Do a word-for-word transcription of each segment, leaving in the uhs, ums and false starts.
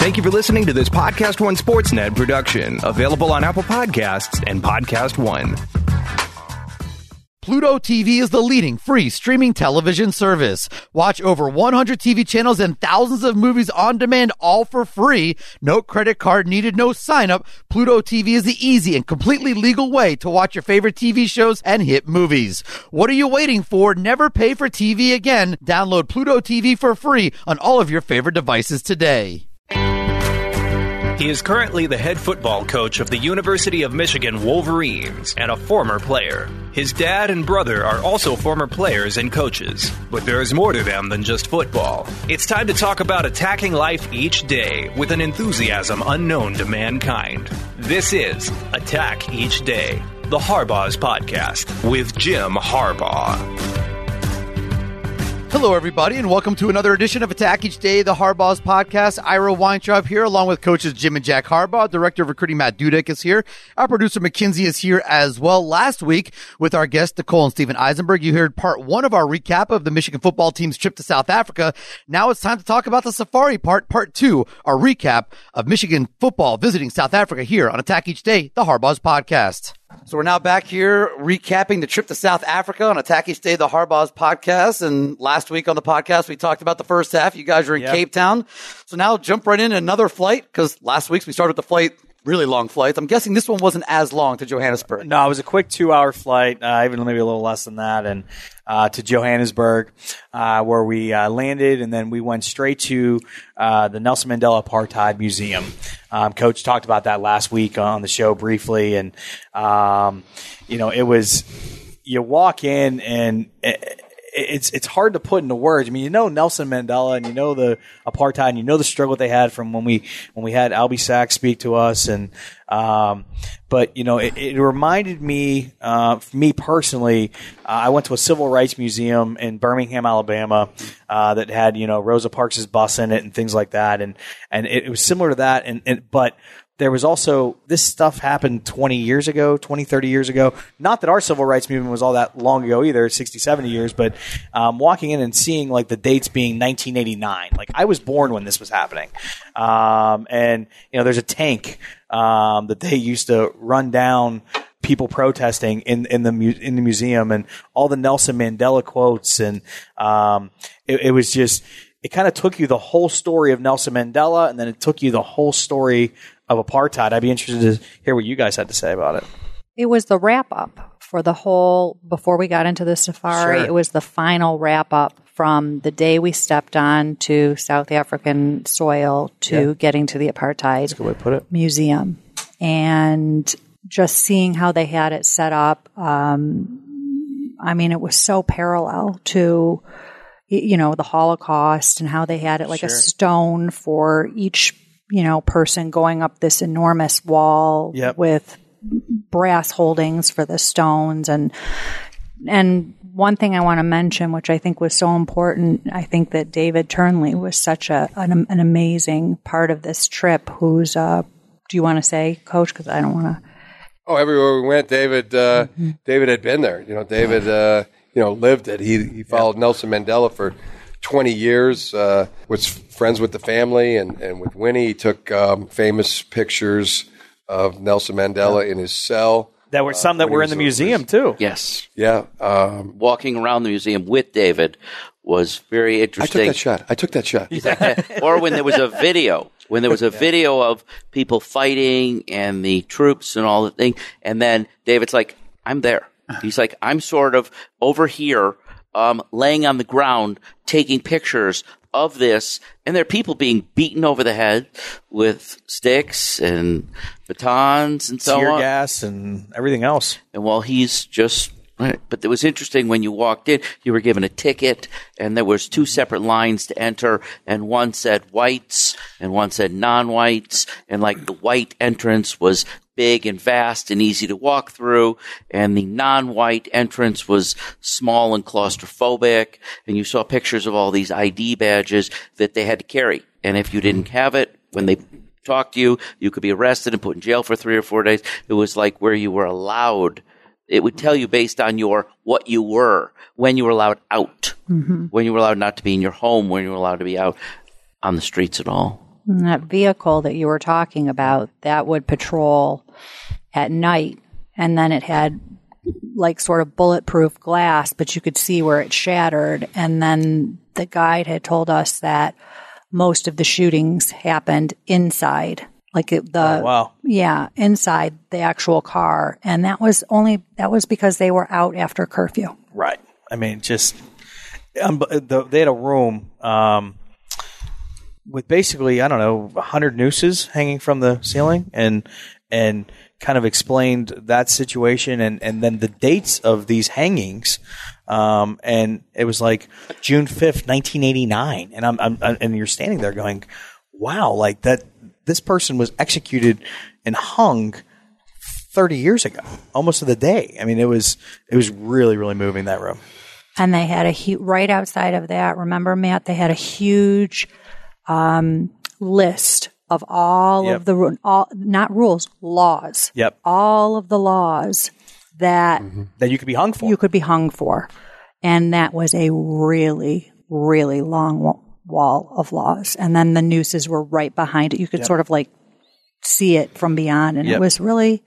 Thank you for listening to this Podcast One Sportsnet production, available on Apple Podcasts and Podcast One. Pluto T V is the leading free streaming television service. Watch over one hundred T V channels and thousands of movies on demand, all for free. No credit card needed, no sign up. Pluto T V is the easy and completely legal way to watch your favorite T V shows and hit movies. What are you waiting for? Never pay for T V again. Download Pluto T V for free on all of your favorite devices today. He is currently the head football coach of the University of Michigan Wolverines and a former player. His dad and brother are also former players and coaches, but there is more to them than just football. It's time to talk about attacking life each day with an enthusiasm unknown to mankind. This is Attack Each Day, the Harbaugh's podcast with Jim Harbaugh. Hello, everybody, and welcome to another edition of Attack Each Day, the Harbaugh's podcast. Ira Weintraub here, along with coaches Jim and Jack Harbaugh. Director of Recruiting Matt Dudek is here. Our producer McKinsey is here as well. Last week, with our guests Nicole and Steven Eisenberg, you heard part one of our recap of the Michigan football team's trip to South Africa. Now it's time to talk about the safari part, part two, our recap of Michigan football visiting South Africa here on Attack Each Day, the Harbaugh's podcast. So we're now back here recapping the trip to South Africa on Attack Each Day, the Harbaugh's podcast. And last week on the podcast, we talked about the first half. You guys were in yep. Cape Town. So now jump right in another flight, because last week we started with the flight, really long flights. I'm guessing this one wasn't as long to Johannesburg. No, it was a quick two-hour flight, uh, even maybe a little less than that, and uh, to Johannesburg, uh, where we uh, landed, and then we went straight to uh, the Nelson Mandela Apartheid Museum. Um, Coach talked about that last week on the show briefly, and um, you know, it was you walk in and. It, It's it's hard to put into words. I mean, you know Nelson Mandela, and you know the apartheid, and you know the struggle they had from when we when we had Albie Sachs speak to us, and um, but you know it, it reminded me, uh, me personally. Uh, I went to a civil rights museum in Birmingham, Alabama, uh, that had you know Rosa Parks' bus in it and things like that, and and it, it was similar to that, and, and but. There was also, this stuff happened twenty years ago, twenty, thirty years ago. Not that our civil rights movement was all that long ago either, sixty, seventy years, but um, walking in and seeing like the dates being nineteen eighty-nine. Like I was born when this was happening. Um, and, you know, there's a tank um, that they used to run down people protesting in, in the mu- in the museum, and all the Nelson Mandela quotes. And um, it, it was just, it kind of took you the whole story of Nelson Mandela, and then it took you the whole story of apartheid. I'd be interested to hear what you guys had to say about it. It was the wrap-up for the whole, before we got into the safari, Sure. It was the final wrap-up from the day we stepped on to South African soil to Yeah. getting to the Apartheid That's a good way to put it. Museum. And just seeing how they had it set up, um, I mean, it was so parallel to, you know, the Holocaust, and how they had it like Sure. a stone for each you know, person going up this enormous wall Yep. with brass holdings for the stones. And, and one thing I want to mention, which I think was so important, I think that David Turnley was such a, an, an amazing part of this trip, who's, uh, do you want to say, Coach? Because I don't want to. Oh, everywhere we went, David, uh, mm-hmm. David had been there. You know, David, uh, you know, lived it. He, he followed yeah. Nelson Mandela for twenty years, uh, was friends with the family and, and with Winnie. He took um, famous pictures of Nelson Mandela yeah. in his cell. There were some uh, that were in the museum, was, too. Yes. Yeah. Um, Walking around the museum with David was very interesting. I took that shot. I took that shot. Or when there was a video, when there was a yeah. video of people fighting and the troops and all the thing, and then David's like, I'm there. He's like, I'm sort of over here. Um, laying on the ground, taking pictures of this, and there are people being beaten over the head with sticks and batons and so Tear on. Tear gas and everything else. And while he's just, right, but it was interesting when you walked in, you were given a ticket, and there was two separate lines to enter, and one said whites, and one said non-whites, and like the white entrance was big and vast and easy to walk through, and the non-white entrance was small and claustrophobic, and you saw pictures of all these I D badges that they had to carry. And if you didn't have it, when they talked to you, you could be arrested and put in jail for three or four days. It was like where you were allowed. It would tell you based on your what you were, when you were allowed out, mm-hmm. when you were allowed not to be in your home, when you were allowed to be out on the streets at all. And that vehicle that you were talking about, that would patrol at night, and then it had like sort of bulletproof glass, but you could see where it shattered. And then the guide had told us that most of the shootings happened inside, like it, the Oh, wow. yeah, inside the actual car, and that was only that was because they were out after curfew. Right. I mean, just um, the, they had a room um, with basically, I don't know, one hundred nooses hanging from the ceiling, and and kind of explained that situation, and, and then the dates of these hangings. Um, and it was like June fifth, nineteen eighty-nine, and I'm, I'm and you're standing there going, wow, like that. This person was executed and hung thirty years ago, almost to the day. I mean, it was it was really, really moving, that room. And they had a hu- right outside of that. Remember, Matt? They had a huge um, list of all Yep. of the ru- all not rules, laws. Yep. All of the laws that That you could be hung for. you could be hung for, and that was a really, really long wa- wall of laws. And then the nooses were right behind it. You could sort of like see it from beyond, and Yep. it was really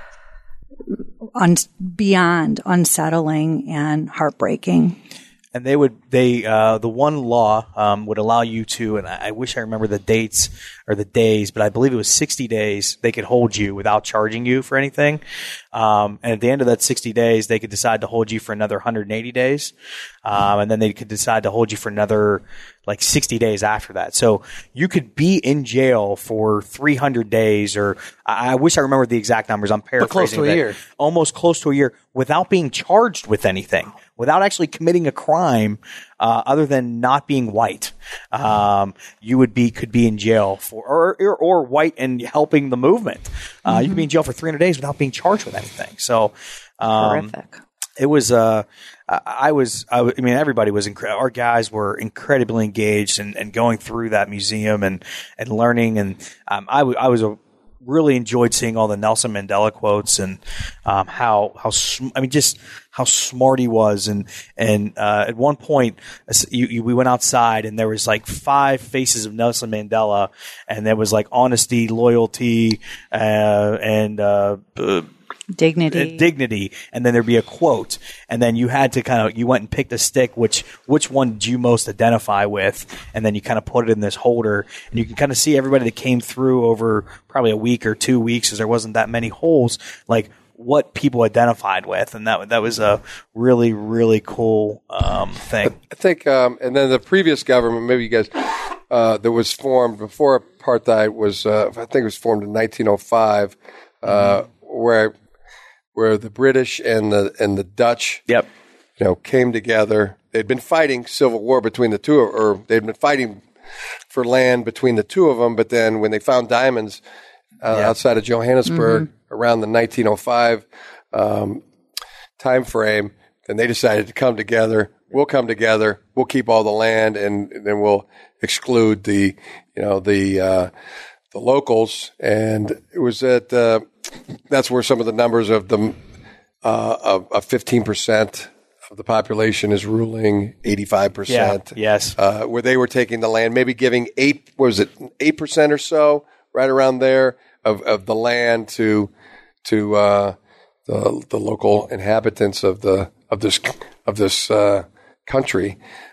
un- beyond unsettling and heartbreaking. And they would, they, uh, the one law, um, would allow you to, and I, I wish I remember the dates or the days, but I believe it was sixty days they could hold you without charging you for anything. Um, and at the end of that sixty days, they could decide to hold you for another one hundred eighty days. Um, and then they could decide to hold you for another like sixty days after that. So you could be in jail for three hundred days, or I, I wish I remember the exact numbers. I'm paraphrasing. close to a that. year. Almost close to a year without being charged with anything, without actually committing a crime, uh, other than not being white. Um, you would be, could be in jail for, or, or, or white and helping the movement. Uh, Mm-hmm. you could be in jail for three hundred days without being charged with anything. So, um, Horrific. it was, uh, I I was, I, w- I mean, everybody was incredible. Our guys were incredibly engaged and, and going through that museum and, and learning. And, um, I, w- I was a, really enjoyed seeing all the Nelson Mandela quotes and, um, how, how, sm- I mean, just how smart he was. And, and, uh, at one point as- you, you, we went outside and there was like five faces of Nelson Mandela, and there was like honesty, loyalty, uh, and, uh, uh Dignity. dignity, and then there'd be a quote, and then you had to kind of, you went and picked a stick, which which one did you most identify with, and then you kind of put it in this holder, and you can kind of see everybody that came through over probably a week or two weeks, as there wasn't that many holes, like what people identified with, and that that was a really, really cool um, thing. I think, um, and then the previous government, maybe you guys, uh, that was formed before apartheid was, uh, I think it was formed in nineteen oh five, uh, mm-hmm. where where the British and the and the Dutch, Yep. you know, came together. They'd been fighting civil war between the two, or they'd been fighting for land between the two of them. But then when they found diamonds uh, Yeah. outside of Johannesburg around the nineteen oh five um, time frame, then they decided to come together. We'll come together. We'll keep all the land, and, and then we'll exclude the, you know, the uh, the locals. And it was at uh, that's where some of the numbers of the uh, of, of fifteen percent of the population is ruling eighty-five percent. Yeah. Yes. Uh, where they were taking the land, maybe giving eight, what was it, eight percent or so, right around there of, of the land to to uh, the the local inhabitants of the of this of this uh, country,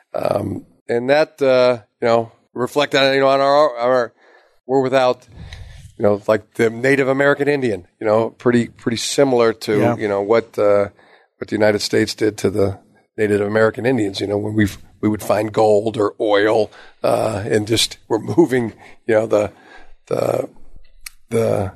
um, and that uh, you know reflect on you know on our our we're without. You know, like the Native American Indian, you know, pretty pretty similar to Yeah. you know what uh, what the United States did to the Native American Indians. You know, when we we would find gold or oil, uh, and just we're moving, you know, the the the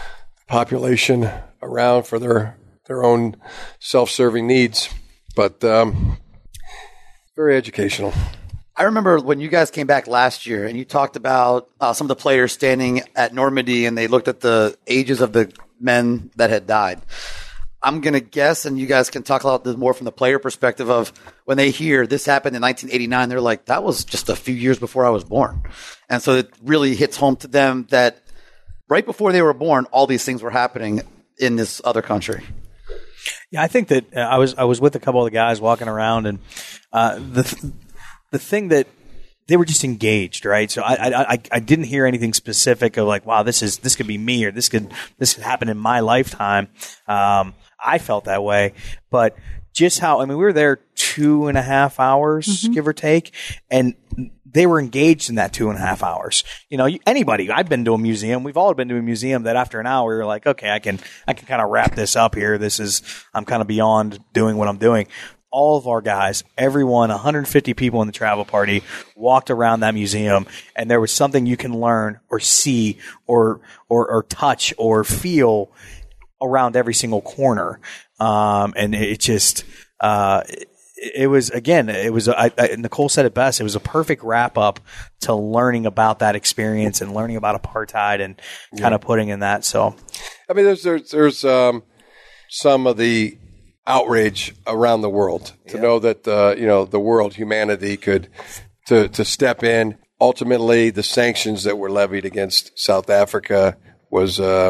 population around for their their own self-serving needs. But um, very educational. I remember when you guys came back last year and you talked about uh, some of the players standing at Normandy and they looked at the ages of the men that had died. I'm going to guess, and you guys can talk about this more from the player perspective of when they hear this happened in nineteen eighty-nine, they're like, that was just a few years before I was born. And so it really hits home to them that right before they were born, all these things were happening in this other country. Yeah, I think that uh, I was I was with a couple of the guys walking around, and uh, the th- the thing that they were just engaged, right? So I, I I I didn't hear anything specific of like, wow, this is this could be me or this could this could happen in my lifetime. Um, I felt that way, but just how I mean, we were there two and a half hours, mm-hmm. give or take, and they were engaged in that two and a half hours. You know, anybody, I've been to a museum. We've all been to a museum that after an hour, you're like, okay, I can, I can kind of wrap this up here. This is, I'm kind of beyond doing what I'm doing. All of our guys, everyone, one hundred fifty people in the travel party walked around that museum, and there was something you can learn or see or, or, or touch or feel around every single corner. Um, and it just, uh, it, it was, again, it was, I, I, Nicole said it best. It was a perfect wrap up to learning about that experience and learning about apartheid and yeah. kind of putting in that. So, I mean, there's, there's, there's, um, some of the outrage around the world to yeah. know that, uh, you know, the world, humanity could, to, to step in. Ultimately, the sanctions that were levied against South Africa was, uh,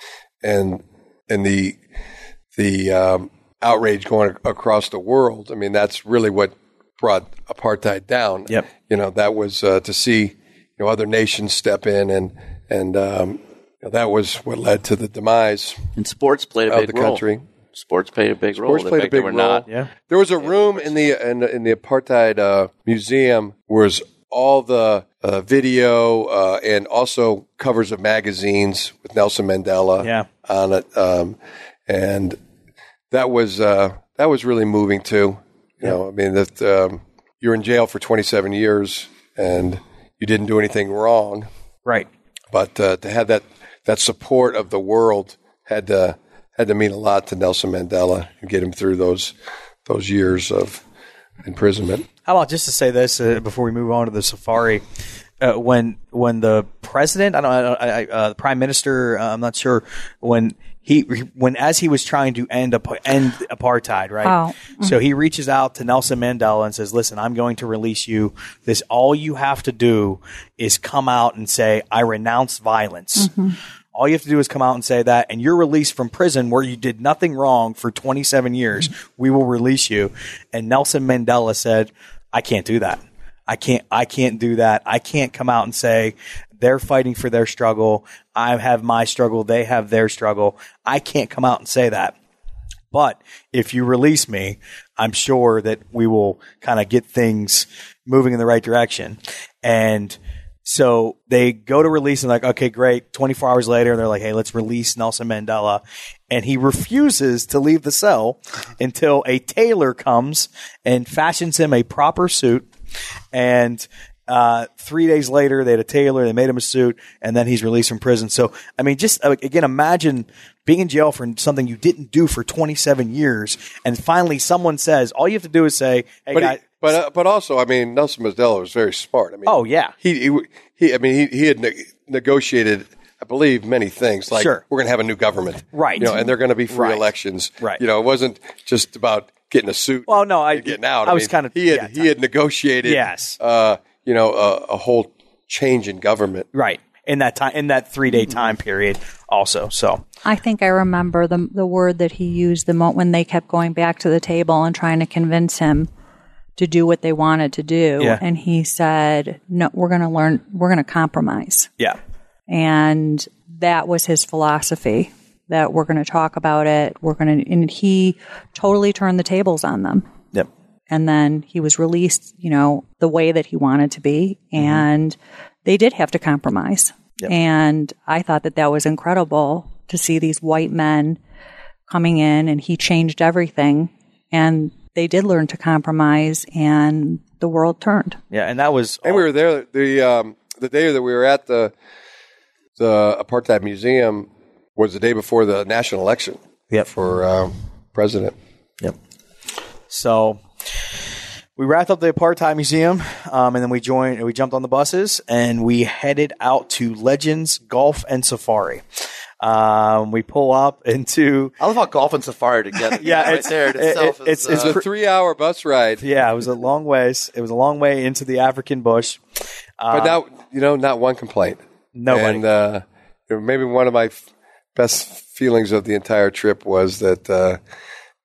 and, and the, the, um, outrage going across the world. I mean, that's really what brought apartheid down. Yep. You know, that was uh, to see you know other nations step in, and and um, you know, that was what led to the demise. And sports played a of big the role. country. Sports played a big sports role. Sports played a big role. Not. Yeah. There was a room in the in, in the apartheid uh, museum was all the uh, video uh, and also covers of magazines with Nelson Mandela yeah. on it, um, and. That was uh, that was really moving too. You yeah. know, I mean that um, you're in jail for twenty-seven years and you didn't do anything wrong, right? But uh, to have that that support of the world had to had to mean a lot to Nelson Mandela and get him through those those years of imprisonment. How about just to say this uh, before we move on to the safari? Uh, when when the president, I don't, I, I, uh, the prime minister, uh, I'm not sure when. He when as he was trying to end end apartheid, right? Oh. Mm-hmm. So he reaches out to Nelson Mandela and says, "Listen, I'm going to release you. This all you have to do is come out and say I renounce violence. Mm-hmm. All you have to do is come out and say that, and you're released from prison where you did nothing wrong for twenty-seven years. Mm-hmm. We will release you." And Nelson Mandela said, "I can't do that. I can't. I can't do that. I can't come out and say." They're fighting for their struggle. I have my struggle. They have their struggle. I can't come out and say that. But if you release me, I'm sure that we will kind of get things moving in the right direction. And so they go to release and like, okay, great. twenty-four hours later, they're like, hey, let's release Nelson Mandela. And he refuses to leave the cell until a tailor comes and fashions him a proper suit. And Uh, three days later, they had a tailor, they made him a suit, and then he's released from prison. So, I mean, just uh, again, imagine being in jail for something you didn't do for twenty-seven years, and finally someone says, all you have to do is say, hey, but guys. He, but, uh, but also, I mean, Nelson Mandela was very smart. I mean, oh, yeah. He, he, he I mean, he, he had ne- negotiated, I believe, many things. Like, sure. we're going to have a new government. Right. You know, and they're going to be free right. elections. Right. You know, it wasn't just about getting a suit well, no, I, and getting out. I, I was mean, kind of. He had, yeah, he had negotiated. Yes. Uh, you know, a, a whole change in government. Right. In that time, in that three day time period also. So I think I remember the the word that he used the moment when they kept going back to the table and trying to convince him to do what they wanted to do. Yeah. And he said, no, we're going to learn, we're going to compromise. Yeah. And that was his philosophy, that we're going to talk about it. We're going to, and he totally turned the tables on them. Yep. And then he was released, you know, the way that he wanted to be. And mm-hmm. they did have to compromise. Yep. And I thought that that was incredible to see these white men coming in, and he changed everything. And they did learn to compromise, and the world turned. Yeah, and that was... And we were there the um, the day that we were at the the Apartheid Museum was the day before the national election yep. for um, president. Yep. So... we wrapped up the Apartheid Museum, um, and then we joined. We jumped on the buses, and we headed out to Legends Golf and Safari. Um, we pull up into. I love how golf and safari together. yeah, right it's, there. It itself it, it's, is, it's uh, a three-hour bus ride. Yeah, it was a long ways. It was a long way into the African bush. Um, but not, you know, not one complaint. Nobody. And uh, maybe one of my f- best feelings of the entire trip was that uh,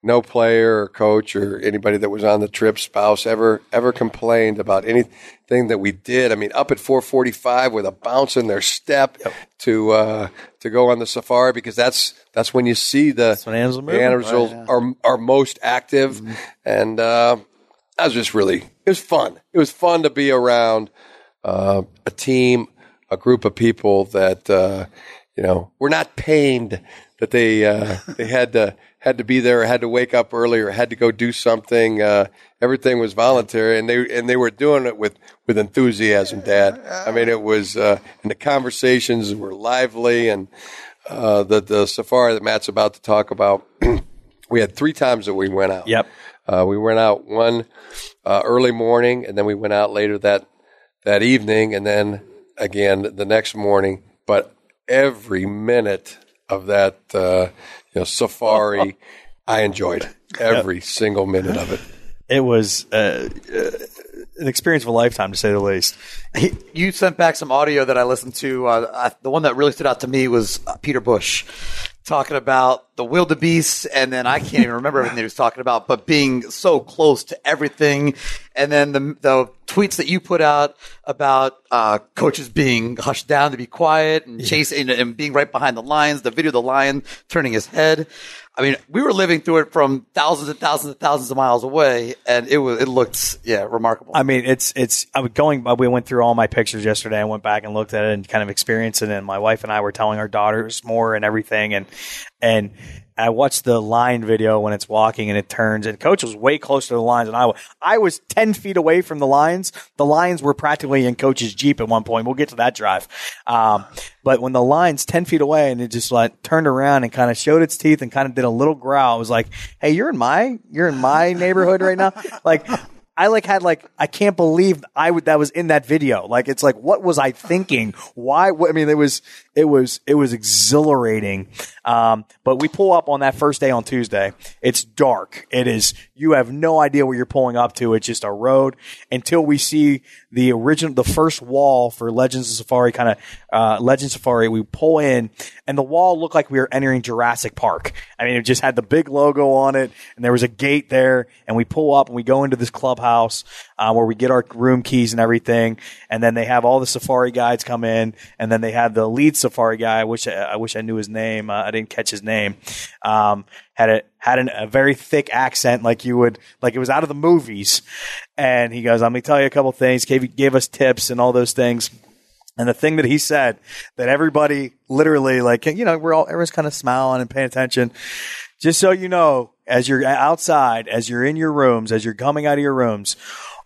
no player or coach or anybody that was on the trip, spouse, ever ever complained about anything that we did. I mean, up at four forty-five with a bounce in their step yep. to uh, to go on the safari, because that's that's when you see the when animals, the animals right, yeah. are are most active, mm-hmm. and uh, that was just really it was fun. It was fun to be around uh, a team, a group of people that uh, you know were not pained that they uh, they had to. had to be there, or had to wake up early, or had to go do something. Uh, everything was voluntary, and they and they were doing it with, with enthusiasm, Dad. I mean, it was, uh, and the conversations were lively, and uh, the the safari that Matt's about to talk about, we had three times that we went out. Yep, uh, we went out one uh, early morning, and then we went out later that that evening, and then again the next morning. But every minute of that. Uh, You know, safari, I enjoyed every yep. single minute of it. It was uh, uh, an experience of a lifetime, to say the least. You sent back some audio that I listened to. Uh, I, the one that really stood out to me was uh, Peter Bush talking about the wildebeest, and then I can't even remember everything he was talking about, but being so close to everything. And then the, the tweets that you put out about uh, coaches being hushed down to be quiet and chasing and, and being right behind the lions, the video of the lion turning his head. I mean, we were living through it from thousands and thousands and thousands of miles away, and it was it looked yeah remarkable. I mean, it's it's. I was going. We went through all my pictures yesterday. I went back and looked at it and kind of experienced it. And my wife and I were telling our daughters more and everything. And and I watched the lion video when it's walking and it turns. And Coach was way closer to the lions than I was. I was ten feet away from the lions. The lions were practically in Coach's Jeep at one point. We'll get to that drive. Um, but when the lion's ten feet away and it just like turned around and kind of showed its teeth and kind of did a little growl, I was like, "Hey, you're in my you're in my neighborhood right now." Like. I like had like I can't believe I would that was in that video. Like it's like what was I thinking? Why? What, I mean, it was it was it was exhilarating. Um, but we pull up on that first day on Tuesday. It's dark. It is. You have no idea what you're pulling up to. It's just a road until we see the original, the first wall for Legends of Safari, kind of uh, Legends Safari. We pull in, and the wall looked like we were entering Jurassic Park. I mean, it just had the big logo on it, and there was a gate there. And we pull up, and we go into this clubhouse uh, where we get our room keys and everything. And then they have all the safari guides come in, and then they have the lead safari guy. I wish I, I wish I knew his name. Uh, I didn't catch his name. Um, had a had an, a very thick accent, like you would, like it was out of the movies. And he goes, "Let me tell you a couple things." Gave gave us tips and all those things. And the thing that he said that everybody literally, like, you know, we're all everyone's kind of smiling and paying attention. Just so you know, as you're outside, as you're in your rooms, as you're coming out of your rooms,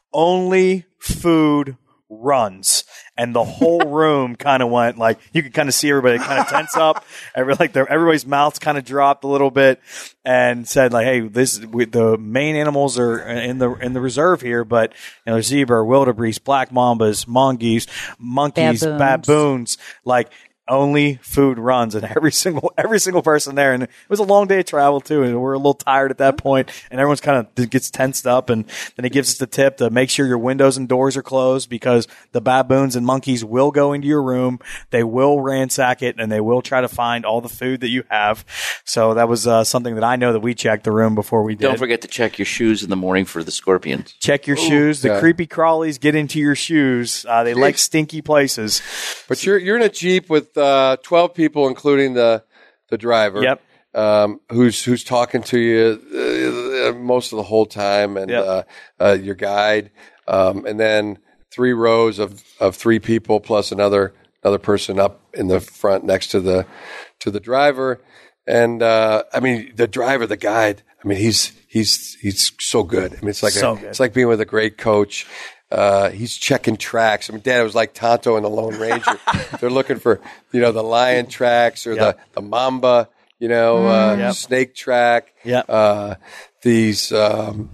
only food runs. And the whole room kind of went like, you could kind of see everybody kind of tense up. Every, like everybody's mouths kind of dropped a little bit, and said like, "Hey, this we, the main animals are in the in the reserve here, but you know, there's zebra, wildebeest, black mambas, mongoose, monkeys, baboons, baboons like." Only food runs, and every single every single person there, and it was a long day of travel too, and we're a little tired at that point, and everyone's kind of gets tensed up, and then he gives us the tip to make sure your windows and doors are closed, because the baboons and monkeys will go into your room, they will ransack it, and they will try to find all the food that you have. So that was uh, something that I know that we checked the room before we did. Don't forget to check your shoes in the morning for the scorpions. Check your Ooh, shoes. The yeah. creepy crawlies get into your shoes. Uh, they Jeez. like stinky places. But you're you're in a Jeep with Uh, twelve people, including the the driver. Yep. Um, who's who's talking to you uh, most of the whole time, and yep. uh, uh, your guide, um, and then three rows of, of three people plus another another person up in the front next to the to the driver. And uh, I mean, the driver, the guide. I mean, he's he's he's so good. I mean, it's like so a, good. it's like being with a great coach. Uh, he's checking tracks. I mean, Dad, it was like Tonto and the Lone Ranger. They're looking for, you know, the lion tracks or yep. the, the mamba, you know, uh, yep. snake track. Yep. Uh, these um,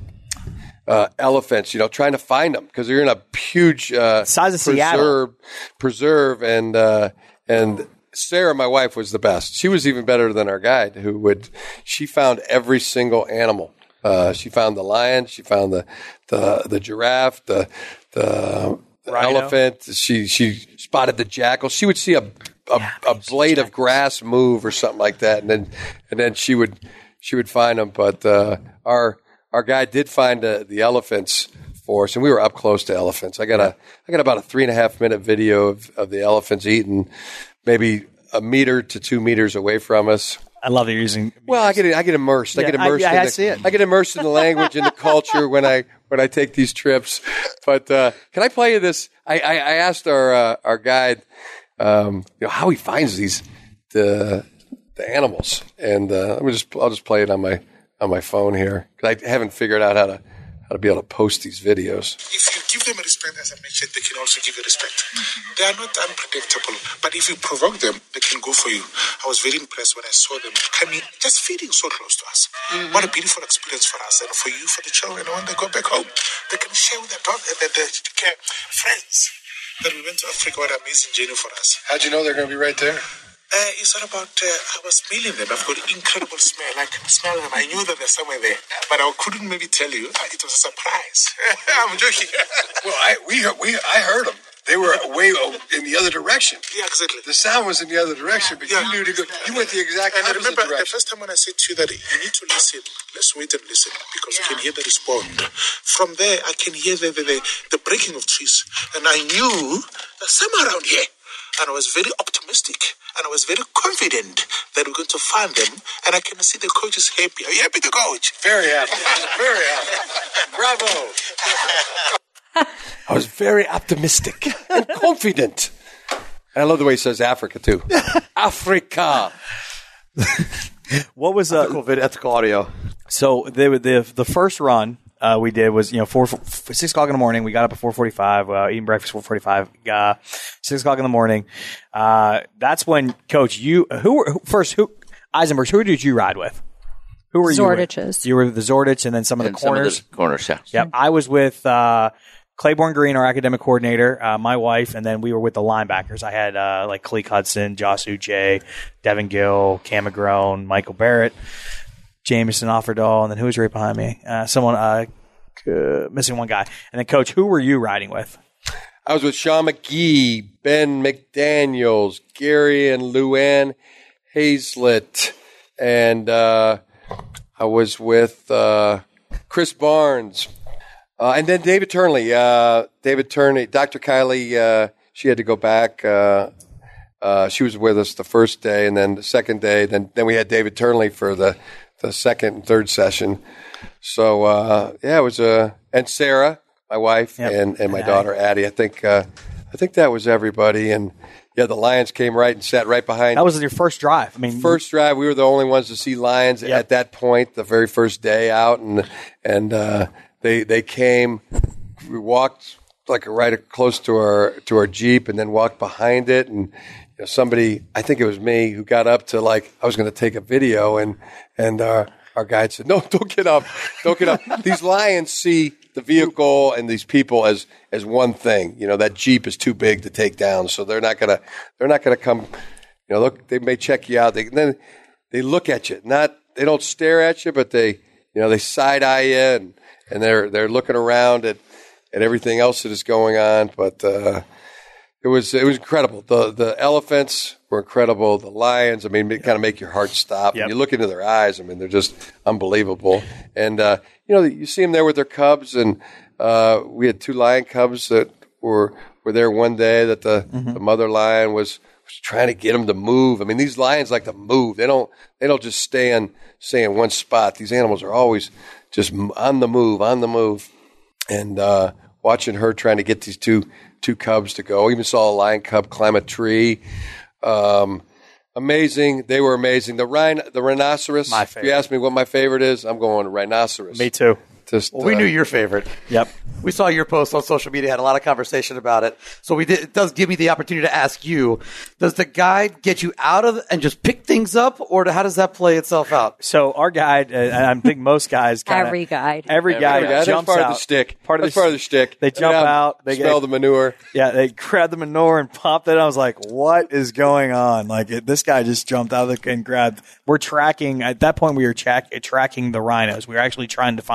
uh, elephants, you know, trying to find them because they're in a huge uh, size of preserve, Seattle. preserve. And, uh, and Sarah, my wife, was the best. She was even better than our guide, who would, she found every single animal. Uh, she found the lion. She found the the, the giraffe, the the elephant. She she spotted the jackal. She would see a a, yeah, a blade of grass move or something like that, and then and then she would she would find them. But uh, our our guy did find uh, the elephants for us, and we were up close to elephants. I got a I got about a three and a half minute video of, of the elephants eating, maybe a meter to two meters away from us. I love that you're using. Well, I get I get immersed. Yeah, I get immersed. I, yeah, in I the, see it. I get immersed in the language and the culture when I when I take these trips. But uh, can I play you this? I, I, I asked our uh, our guide, um, you know, how he finds these the the animals, and uh, let me just I'll just play it on my on my phone here because I haven't figured out how to how to be able to post these videos. If you give them a respect, as I mentioned, they can also give you respect. They are not unpredictable, but if you provoke them, they can go for you. I was very impressed when I saw them coming, just feeding so close to us. Mm-hmm. What a beautiful experience for us and for you, for the children. When they go back home, they can share with their, dog, their, their, their friends that we went to Africa. What an amazing journey for us. How'd you know they're going to be right there? Uh, it's all about, uh, I was smelling them. I've got incredible smell. I can smell them. I knew that they're somewhere there, but I couldn't maybe tell you. Uh, it was a surprise. I'm joking. Well, I we we I heard them. They were way in the other direction. Yeah, exactly. The sound was in the other direction, but yeah. you knew to go. You went the exact and opposite I remember direction. The first time when I said to you that you need to listen, let's wait and listen because yeah. you can hear the response. From there, I can hear the, the, the, the breaking of trees, and I knew there's some around here. And I was very optimistic, and I was very confident that we're going to find them, and I can see the coach is happy. Are you happy, the coach? Very happy. Very happy. Bravo. I was very optimistic and confident. And I love the way he says Africa, too. Africa. What was uh, That's cool video. That's cool audio. So the the the first run uh, we did was you know four, four six o'clock in the morning. We got up at four forty five, uh, eating breakfast four forty five. Uh, six o'clock in the morning. Uh, that's when Coach you who were who, first who Eisenberg. Who did you ride with? Who were you? Zordiches. You were with the Zordich, and then some of And the some of corners. the corners, yeah. Yep. I was with uh, Claiborne Green, our academic coordinator, uh, my wife, and then we were with the linebackers. I had uh, like Kalik Hudson, Josh Uche, Devin Gill, Cam McGrone, Michael Barrett, Jameson Offerdahl, and then who was right behind me? Uh, someone uh, uh, missing one guy. And then, Coach, who were you riding with? I was with Sean McGee, Ben McDaniels, Gary and Luann Hazlett, and uh, I was with uh, Chris Barnes. Uh, and then David Turnley. Uh, David Turnley, Doctor Kylie, uh, she had to go back. Uh, uh, she was with us the first day, and then the second day. Then then we had David Turnley for the, the second and third session. So, uh, yeah, it was uh, – and Sarah, my wife, Yep. and, and my And daughter, Addie. I think uh, I think that was everybody. And, yeah, the Lions came right and sat right behind. That was your first drive. I mean, First drive, we were the only ones to see Lions Yep. at that point, the very first day out, and and uh, they they came. We walked like right close to our to our Jeep, and then walked behind it, and you know, somebody, I think it was me, who got up to like I was going to take a video, and and uh, our guide said, "No, don't get up, don't get up." These Lions see the vehicle and these people as as one thing. You know, that Jeep is too big to take down, so they're not gonna they're not gonna come. You know, look, they may check you out. They then they look at you. Not they don't stare at you, but they you know they side eye you, and, and they're they're looking around at, at everything else that is going on. But uh, it was it was incredible. The the elephants were incredible. The lions, I mean, they kind of make your heart stop. Yep. And you look into their eyes. I mean, they're just unbelievable. And uh, you know, you see them there with their cubs, and uh, we had two lion cubs that were were there one day that the, Mm-hmm. the mother lion was. was trying to get them to move. I mean, these lions like to move. They don't. They don't just stay in stay in one spot. These animals are always just on the move, on the move. And uh, watching her trying to get these two two cubs to go. I even saw a lion cub climb a tree. Um, amazing. They were amazing. The rhino, the rhinoceros. My If favorite. you ask me what my favorite is, I'm going rhinoceros. me too. Just, Well, we uh, knew your favorite. Yep. We saw your post on social media, had a lot of conversation about it. So we did, it does give me the opportunity to ask you, does the guide get you out of and just pick things up, or how does that play itself out? So our guide, uh, and I think most guys kind of Every guide. every guy Yeah, that's jumps part out. of the shtick. Part of that's the part of the shtick. They jump Yeah, out. They smell get, the manure. Yeah, they grab the manure and popped it. I was like, "What is going on?" Like it, this guy just jumped out of the, and grabbed. We're tracking at that point. We were track, tracking the rhinos. We were actually trying to find them,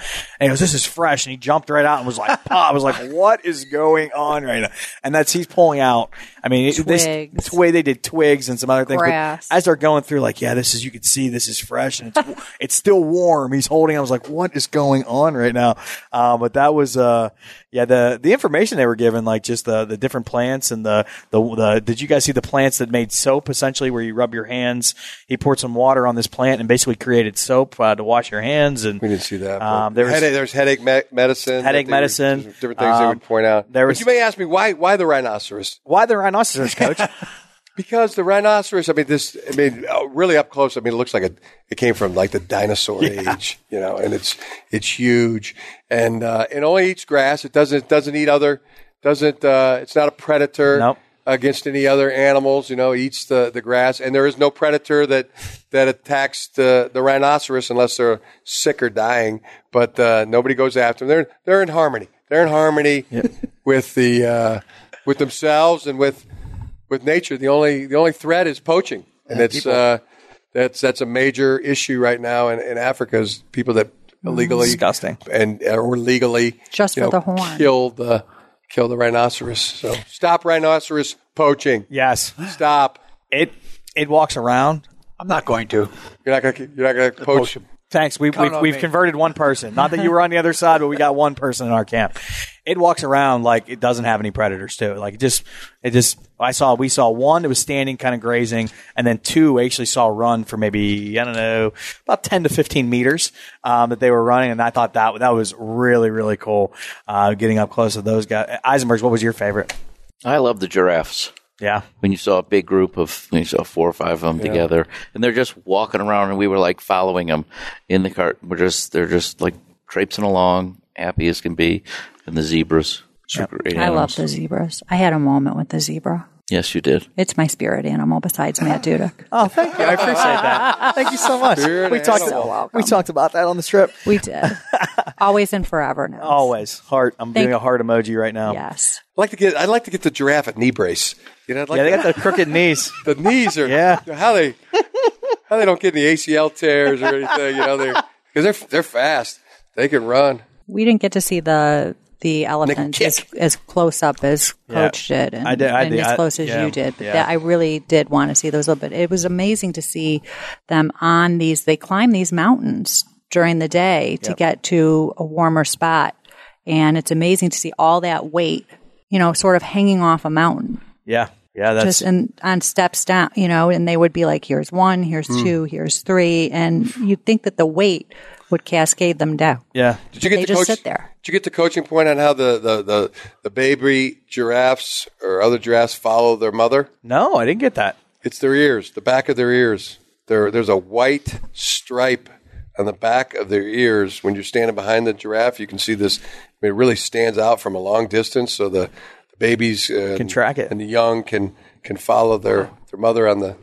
And he goes, this is fresh. And he jumped right out and was like, pop. I was like, what is going on right now? And that's, he's pulling out. I mean, it, this, it's the way they did twigs and some other things. Grass. But as they're going through, like, yeah, this is, you can see this is fresh and it's, it's still warm. He's holding, I was like, what is going on right now? Um, but that was, uh, yeah, the, the information they were given, like just the, the different plants and the, the, the, did you guys see the plants that made soap essentially where you rub your hands? He poured some water on this plant and basically created soap uh, to wash your hands. And we didn't see that. Um, there was headache, there's headache me- medicine. Headache medicine. Were, different things um, they would point out. There but was, you may ask me, why, why the rhinoceros? Why the rhinoceros, Coach? Because the rhinoceros, I mean, this, I mean, really up close, I mean, it looks like a, it came from like the dinosaur yeah. age, you know, and it's, it's huge. And, uh, it only eats grass. It doesn't, doesn't eat other, doesn't, uh, it's not a predator nope. against any other animals, you know, eats the, the grass. And there is no predator that, that attacks the, the rhinoceros unless they're sick or dying. But, uh, nobody goes after them. They're, they're in harmony. They're in harmony yeah. with the, uh, with themselves and with, with nature. The only the only threat is poaching, and yeah, it's uh, that's that's a major issue right now in, in Africa. Is people that illegally disgusting and or legally just for know, the horn kill the kill the rhinoceros. So stop rhinoceros poaching. Yes, stop it. It walks around. I'm not going to. You're not going. to You're not going to poach them. Thanks. We've we've, we've converted one person. Not that you were on the other side, but we got one person in our camp. It walks around like it doesn't have any predators too. Like it just, it just. I saw we saw one that was standing, kind of grazing, and then two we actually saw run for maybe I don't know about ten to fifteen meters um, that they were running, and I thought that that was really really cool. Uh, getting up close to those guys. Eisenberg's, what was your favorite? I love the giraffes. Yeah. When you saw a big group of, when you saw four or five of them yeah. together, and they're just walking around, and we were like following them in the cart. We're just, they're just like traipsing along, happy as can be. And the zebras. Yep. Great I love the zebras. I had a moment with the zebra. Yes, you did. It's my spirit animal besides Matt Dudek. Oh, thank you. I appreciate that. Thank you so much. Spirit we talked, so we talked about that on the strip. We did. Always and forever now. Always. Heart. I'm Thank doing a heart emoji right now. Yes. I'd like to get. I'd like to get the giraffe at knee brace. You know, I'd like yeah, they to, got the crooked knees. The knees are. Yeah. How they how they don't get any A C L tears or anything. You know, they because they're they're fast. They can run. We didn't get to see the the elephant as, as close up as Coach yeah. did, and, I did, I and did, as close I, as yeah, you did. But yeah. that, I really did want to see those a little bit. It was amazing to see them on these. They climb these mountains during the day to yep. get to a warmer spot, and it's amazing to see all that weight, you know, sort of hanging off a mountain. Yeah. Yeah, that's just in, on steps down, you know, and they would be like, here's one, here's mm. two, here's three, and you'd think that the weight would cascade them down. Yeah. Did you get they the just coach, sit there. Did you get the coaching point on how the, the, the, the baby giraffes or other giraffes follow their mother? No, I didn't get that. It's their ears, the back of their ears. There, there's a white stripe on the back of their ears. When you're standing behind the giraffe, you can see this. I mean, it really stands out from a long distance, so the, the babies uh, can track it, and the young can can follow their, their mother on the.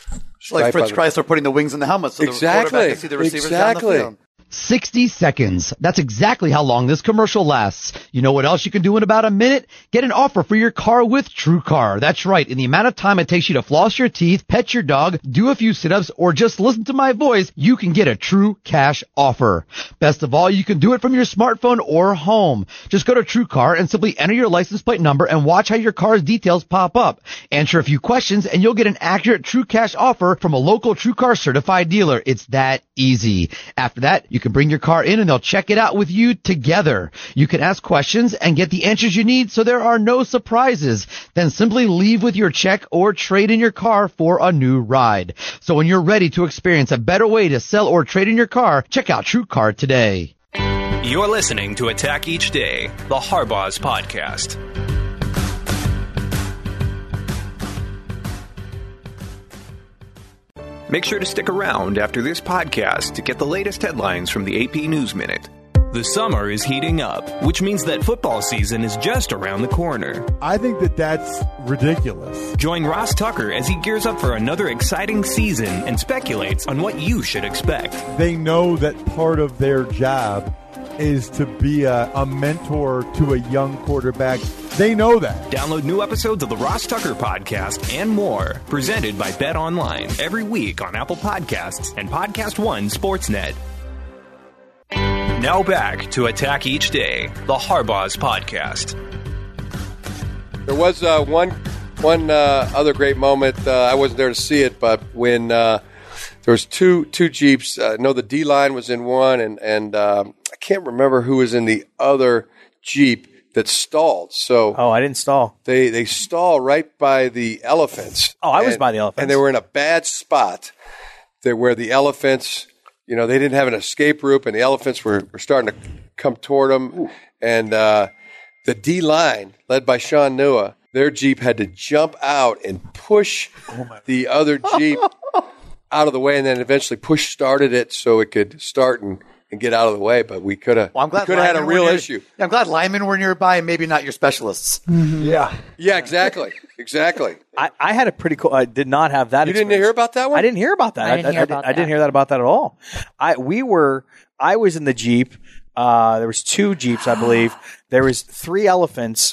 Like Fritz Chrysler putting the wings in the helmet, so exactly. the quarterback can see the receivers exactly. down the field. sixty seconds. That's exactly how long this commercial lasts. You know what else you can do in about a minute? Get an offer for your car with TrueCar. That's right. In the amount of time it takes you to floss your teeth, pet your dog, do a few sit-ups, or just listen to my voice, you can get a true cash offer. Best of all, you can do it from your smartphone or home. Just go to TrueCar and simply enter your license plate number and watch how your car's details pop up. Answer a few questions and you'll get an accurate true cash offer from a local TrueCar certified dealer. It's that easy. After that, you You can bring your car in and they'll check it out with you together. You can ask questions and get the answers you need so there are no surprises. Then simply leave with your check or trade in your car for a new ride. So when you're ready to experience a better way to sell or trade in your car, check out TrueCar today. You're listening to Attack Each Day, the Harbaugh's podcast. Make sure to stick around after this podcast to get the latest headlines from the A P News Minute. The summer is heating up, which means that football season is just around the corner. I think that that's ridiculous. Join Ross Tucker as he gears up for another exciting season and speculates on what you should expect. They know that part of their job is to be a, a mentor to a young quarterback. They know that. Download new episodes of the Ross Tucker Podcast and more, presented by Bet Online, every week on Apple Podcasts and Podcast One Sportsnet. Now back to Attack Each Day, the Harbaugh's podcast. There was uh, one one uh, other great moment. Uh, I wasn't there to see it, but when uh, there was two two Jeeps. Uh, I know the D line was in one, and and um, I can't remember who was in the other Jeep that stalled. So Oh, I didn't stall. they they stall right by the elephants. Oh, I was And- by the elephants. and they were in a bad spot. They where the elephants. You know, they didn't have an escape route, and the elephants were, were starting to come toward them. And uh, the D line, led by Sean Nua, their Jeep had to jump out and push the other Jeep out of the way, and then eventually push started it so it could start and, and get out of the way. But we could have Well, I'm glad could have had a linemen were real near- issue. Yeah, I'm glad linemen were nearby and maybe not your specialists. Yeah. Yeah, exactly, exactly. I, I had a pretty cool. I did not have that. You didn't experience. hear about that one? I didn't hear about that. I didn't hear about I didn't that. hear that about that at all. I we were. I was in the Jeep. Uh, there was two Jeeps, I believe. There was three elephants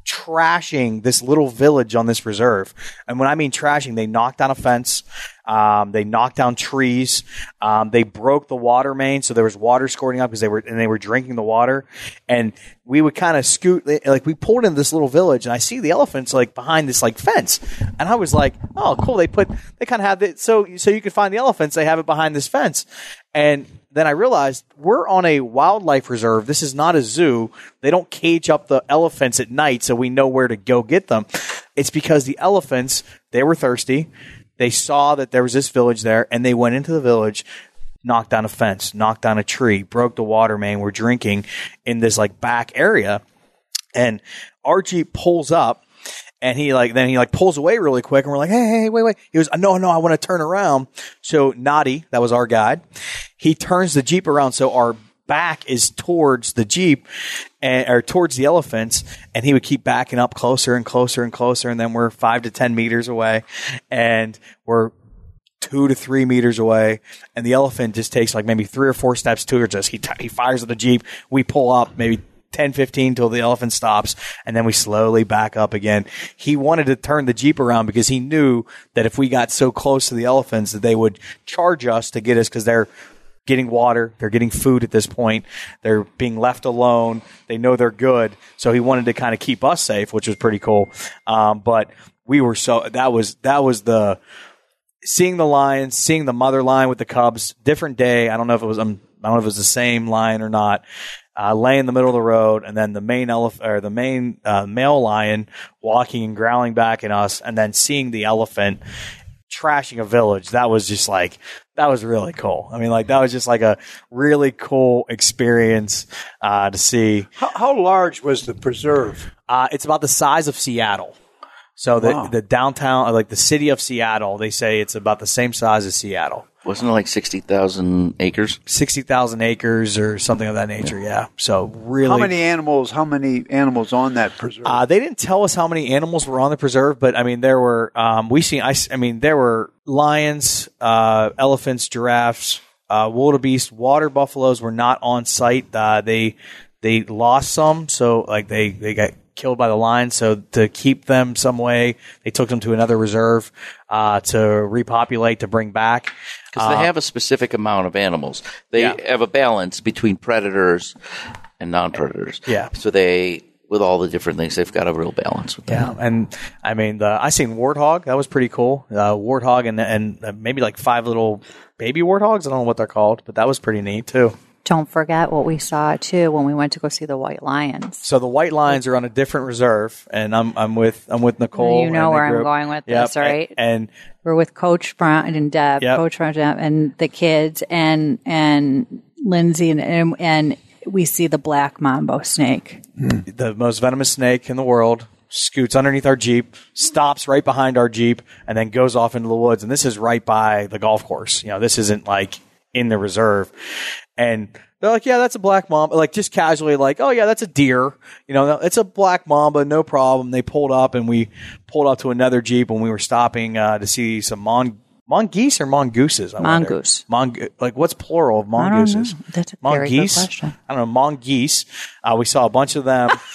trashing this little village on this reserve. And when I mean trashing, they knocked down a fence. Um, they knocked down trees. Um, they broke the water main, so there was water squirting up because they were and they were drinking the water. And we would kind of scoot, like we pulled into this little village, and I see the elephants like behind this like fence, and I was like, "Oh, cool!" They put they kind of have it so so you could find the elephants. They have it behind this fence, and then I realized we're on a wildlife reserve. This is not a zoo. They don't cage up the elephants at night so we know where to go get them. It's because the elephants, they were thirsty. They saw that there was this village there, and they went into the village, knocked down a fence, knocked down a tree, broke the water main, were drinking in this like back area. And our Jeep pulls up, and he like then he like pulls away really quick, and we're like, hey, hey, wait, wait. He goes, no, no, I want to turn around. So Noddy, that was our guide, he turns the Jeep around so our back is towards the Jeep and or towards the elephants, and he would keep backing up closer and closer and closer, and then we're five to ten meters away, and we're two to three meters away, and the elephant just takes like maybe three or four steps towards us. He t- he fires at the Jeep. We pull up maybe ten, fifteen till the elephant stops, and then we slowly back up again. He wanted to turn the Jeep around because he knew that if we got so close to the elephants that they would charge us to get us because they're getting water, they're getting food at this point, they're being left alone, they know they're good, so he wanted to kind of keep us safe, which was pretty cool. Um, but we were so that was that was the seeing the lions, seeing the mother lion with the cubs, different day. I don't know if it was um, I don't know if it was the same lion or not. Uh, lay in the middle of the road, and then the main elephant or the main uh, male lion walking and growling back at us, and then seeing the elephant trashing a village. That was just like, that was really cool. I mean, like, that was just like a really cool experience uh, to see. How, how large was the preserve? Uh, it's about the size of Seattle. So the, Wow. the downtown, like the city of Seattle, they say it's about the same size as Seattle. Wasn't it like sixty thousand acres? sixty thousand acres or something of that nature, yeah. So really. How many animals? How many animals on that preserve? Uh, they didn't tell us how many animals were on the preserve, but I mean, there were, um, we seen, I, I mean, there were lions, uh, elephants, giraffes, uh, wildebeest, water buffaloes were not on site. Uh, they, they lost some. So like they, they got killed by the lions. So to keep them some way, they took them to another reserve, uh, to repopulate, to bring back. Because they have a specific amount of animals. They Yeah. have a balance between predators and non-predators. Yeah. So they, with all the different things, they've got a real balance with that. Yeah, and I mean, the, I seen warthog. That was pretty cool. Uh, warthog and and uh, maybe like five little baby warthogs. I don't know what they're called, but that was pretty neat too. Don't forget what we saw too when we went to go see the white lions. So the white lions are on a different reserve, and I'm I'm with I'm with Nicole. You know and the where I'm group. going with Yep, this, right? And, and We're with Coach Brown and Deb, Yep. Coach Brown and Deb, and the kids, and and Lindsay, and and, and we see the black mambo snake. the most venomous snake in the world scoots underneath our Jeep, stops right behind our Jeep, and then goes off into the woods. And this is right by the golf course. You know, this isn't like in the reserve. And they're like, yeah, that's a black mamba. Like just casually like, oh yeah, that's a deer. You know, it's a black mamba, no problem. They pulled up and we pulled up to another Jeep when we were stopping uh, to see some mon mongoose or mongooses. I wonder. Mongoose. Mon like what's plural of mongooses? know. That's a very good Mongoose? question. I don't know, mongoose. Uh, we saw a bunch of them.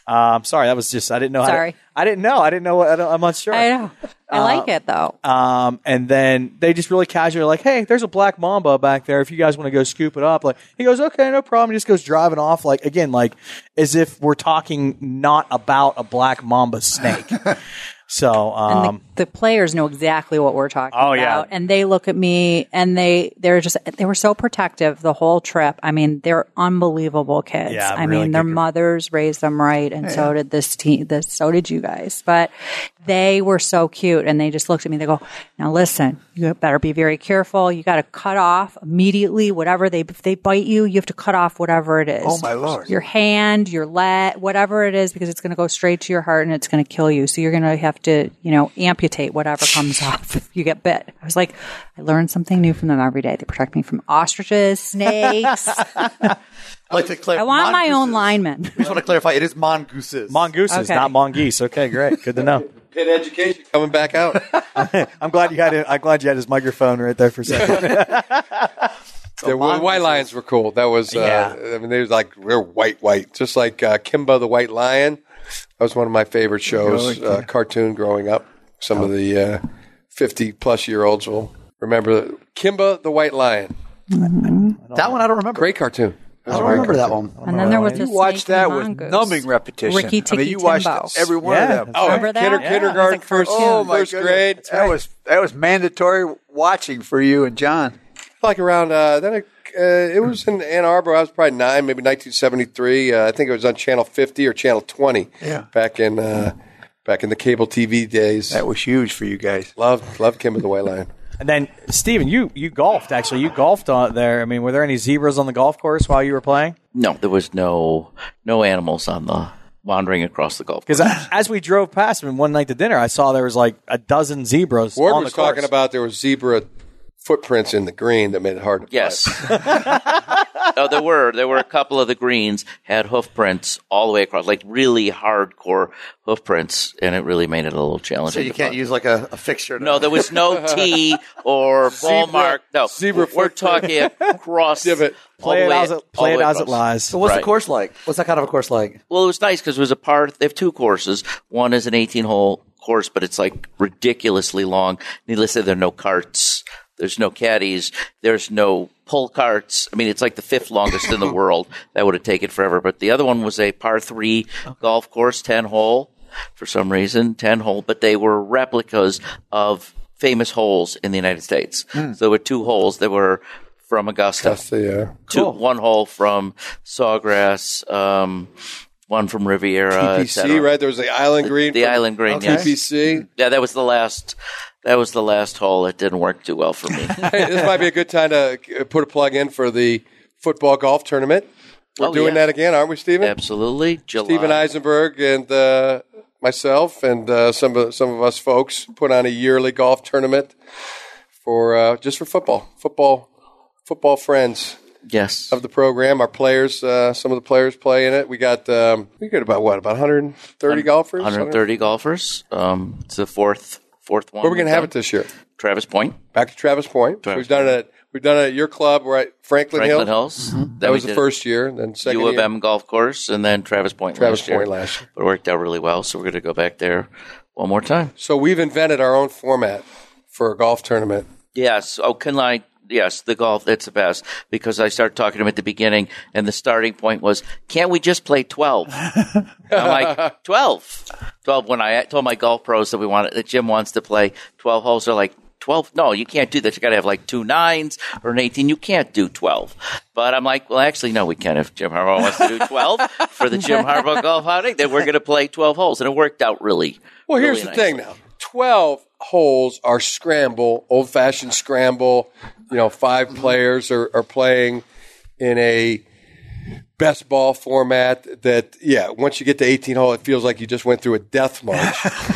Um, sorry, that was just I didn't know. Sorry. How to, I didn't know. I didn't know. What, I don't, I'm unsure. I know. I like it though. Um, and then they just really casually like, hey, there's a black mamba back there. If you guys want to go scoop it up, like he goes, okay, no problem. He just goes driving off, like again, like as if we're talking not about a black mamba snake. So, um, and the, the players know exactly what we're talking Oh, about. yeah. And they look at me and they, they're just, they were so protective the whole trip. I mean, they're unbelievable kids. Yeah, I really mean, their good group. mothers raised them right. And so did this team, this, so did you guys. But they were so cute and they just looked at me. They go, now listen, you better be very careful. You got to cut off immediately whatever they, if they bite you, you have to cut off whatever it is. Oh, my Lord. Your hand, your leg, whatever it is, because it's going to go straight to your heart and it's going to kill you. So you're going to have to, you know, amputate whatever comes off if you get bit. I was like, I learned something new from them every day. They protect me from ostriches, snakes. I like to clarify. I want my own mongooses. lineman. I just want to clarify. It is mongooses. mongooses, Okay. not mongoose. Okay, great, good to know. Pit education coming back out. I'm glad you had it. I'm glad you had his microphone right there for a second. The white lions were cool. That was, uh, Yeah. I mean, they was like real white, white, just like uh, Kimba the White Lion. That was one of my favorite shows, uh, cartoon growing up. Some of the uh, fifty plus year olds will remember Kimba the White Lion. That one I don't remember. Great cartoon. I don't remember that one. And then there was the You watched snake and that with mongoose. numbing repetition. Ricky I mean, Tikki you watched Timbo. every one Yeah. of them. Oh, Remember that? kinder- Yeah. kindergarten, It was a first, cartoon. Oh, my first goodness. grade. That was that was mandatory watching for you and John. Like around, uh, then it, uh, it was in Ann Arbor. I was probably nine, maybe nineteen seventy-three. Uh, I think it was on Channel fifty or Channel twenty. Yeah. Back in, uh, back in the cable T V days. That was huge for you guys. Loved, loved Kimba the White Lion. And then, Steven, you, you golfed, actually. You golfed on there. I mean, were there any zebras on the golf course while you were playing? No, there was no no animals on the wandering across the golf course. Because as we drove past him one night to dinner, I saw there was like a dozen zebras Ward on was the course. talking about there was zebra footprints in the green that made it hard to Yes. Oh, there were. There were a couple of the greens had hoof prints all the way across, like really hardcore hoof prints, and it really made it a little challenging. So you to can't find. use like a, a fixture. To No, there was no tee or ball Zebra- mark. No, zebra we're footprint. talking across. Divot. all Play the it way- as it, all play the it way as it across. lies. So what's Right. the course like? What's that kind of a course like? Well, it was nice because it was a par. They have two courses. One is an eighteen-hole course, but it's like ridiculously long. Needless to say, there are no carts. There's no caddies. There's no pull carts. I mean, it's like the fifth longest in the world. That would have taken forever. But the other one was a par three golf course, ten-hole for some reason, ten-hole. But they were replicas of famous holes in the United States. So there were two holes that were from Augusta. That's the, uh, Two, one hole from Sawgrass, um, one from Riviera. T P et C, cetera. right? There was the Island Green. The from Island Green, T yes. P C. Yeah, that was the last. That was the last hole. It didn't work too well for me. Hey, this might be a good time to uh, put a plug in for the football golf tournament. We're Oh, doing yeah. that again, aren't we, Stephen? Absolutely, July. Stephen Eisenberg and uh, myself and uh, some of some of us folks put on a yearly golf tournament for uh, just for football, football, football friends Yes. of the program. Our players, uh, some of the players play in it. We got um, we got about what about one hundred thirty golfers? one hundred thirty golfers. Um, it's the fourth fourth one. Where are we going to we've have done. it this year? Travis Point, Back to Travis Point. Travis we've done it. At, we've done it at your club. We're at Franklin, Franklin Hill. Hills. Then That we was the did first year. Then second U of year. M golf course, and then Travis Point. Travis last year. Point last year. But it worked out really well, so we're going to go back there one more time. So we've invented our own format for a golf tournament. Yes. Oh, can I? Yes, the golf, that's the best. Because I started talking to him at the beginning, and the starting point was, can't we just play twelve? I'm like, twelve? twelve, when I told my golf pros that we wanted, that Jim wants to play twelve holes, they're like, twelve? No, you can't do that. You got to have like two nines or an eighteen. You can't do twelve. But I'm like, well, actually, no, we can if Jim Harbaugh wants to do twelve for the Jim Harbaugh golf outing. Then we're going to play twelve holes. And it worked out really Well, here's really the thing nicely. now. twelve holes are scramble, old-fashioned scramble. You know, five players are, are playing in a best ball format that, yeah, once you get to eighteen hole, it feels like you just went through a death march.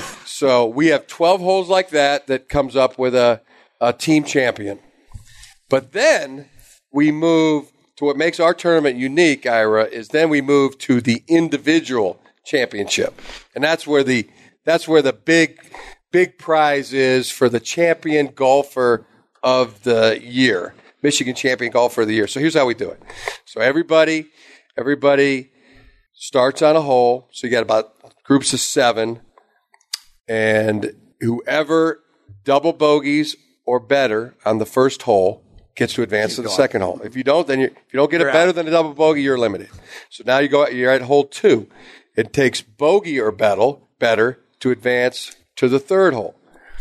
So we have twelve holes like that that comes up with a, a team champion. But then we move to what makes our tournament unique, Ira, is then we move to the individual championship. And that's where the that's where the big big prize is for the champion golfer of the year, Michigan champion golfer of the year. So here's how we do it. So everybody, everybody starts on a hole. So you got about groups of seven. And whoever double bogeys or better on the first hole gets to advance to the second hole. If you don't, then you if you don't get it better than a double bogey, you're eliminated. So now you go. You're at hole two. It takes bogey or better, better to advance to the third hole.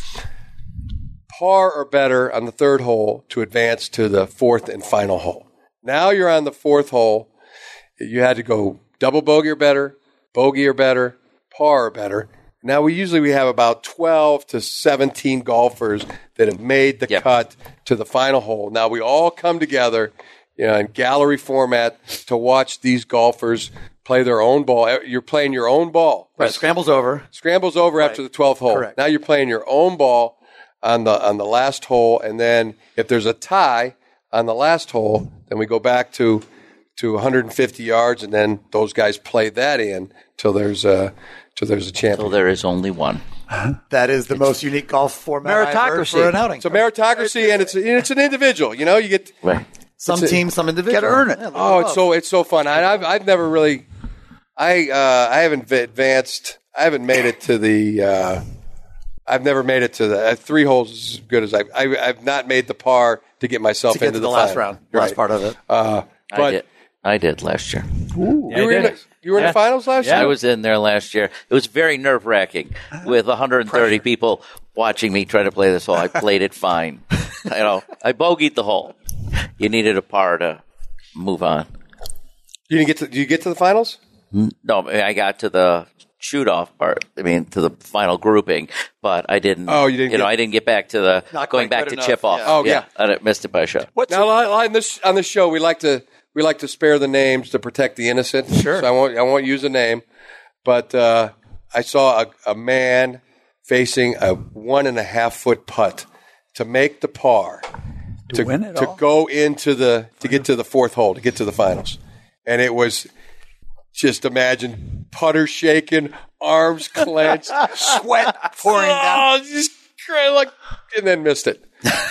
Par or better on the third hole to advance to the fourth and final hole. Now you're on the fourth hole. You had to go double bogey or better, bogey or better, par or better. Now we usually we have about twelve to seventeen golfers that have made the yep. cut to the final hole. Now we all come together, you know, in gallery format to watch these golfers play their own ball. You're playing your own ball. Right, scrambles over. Scrambles over right. after the twelfth hole. Correct. Now you're playing your own ball on the on the last hole, and then if there's a tie on the last hole, then we go back to to one hundred fifty yards, and then those guys play that in till there's a till there's a champion. Till there is only one. That is the most unique golf format I've heard for an outing. It's a meritocracy, and it's and it's an individual. You know, you get right. some team, some individual. Got to earn it. Yeah, oh, it's so it's so fun. I, I've I've never really, I uh, I haven't advanced. I haven't made it to the. Uh, I've never made it to the uh, three holes as good as I've. I, I've not made the par to get myself to get into to the, the last final. round. Right. That's part of it. Uh, but I did. I did last year. Ooh, Yeah, you were in the, you were in Yeah. the finals last Yeah, year. I was in there last year. It was very nerve wracking with one hundred thirty Pressure. People watching me try to play this hole. I played it fine. you know, I bogeyed the hole. You needed a par to move on. You didn't get to. Did you get to the finals? No, I got to the shoot off part. I mean, to the final grouping, but I didn't. Oh, you didn't You get- know, I didn't get back to the Not going quite back good to enough, chip off. yeah. Oh, yeah. I missed it by a shot. What's Now, on this on this show, we like to we like to spare the names to protect the innocent. Sure. So I won't I won't use a name, but uh, I saw a, a man facing a one and a half foot putt to make the par to win it to all? go into the to get to the fourth hole to get to the finals, and it was just imagine putter shaking, arms clenched, sweat pouring down? oh, just crying like, and then missed it.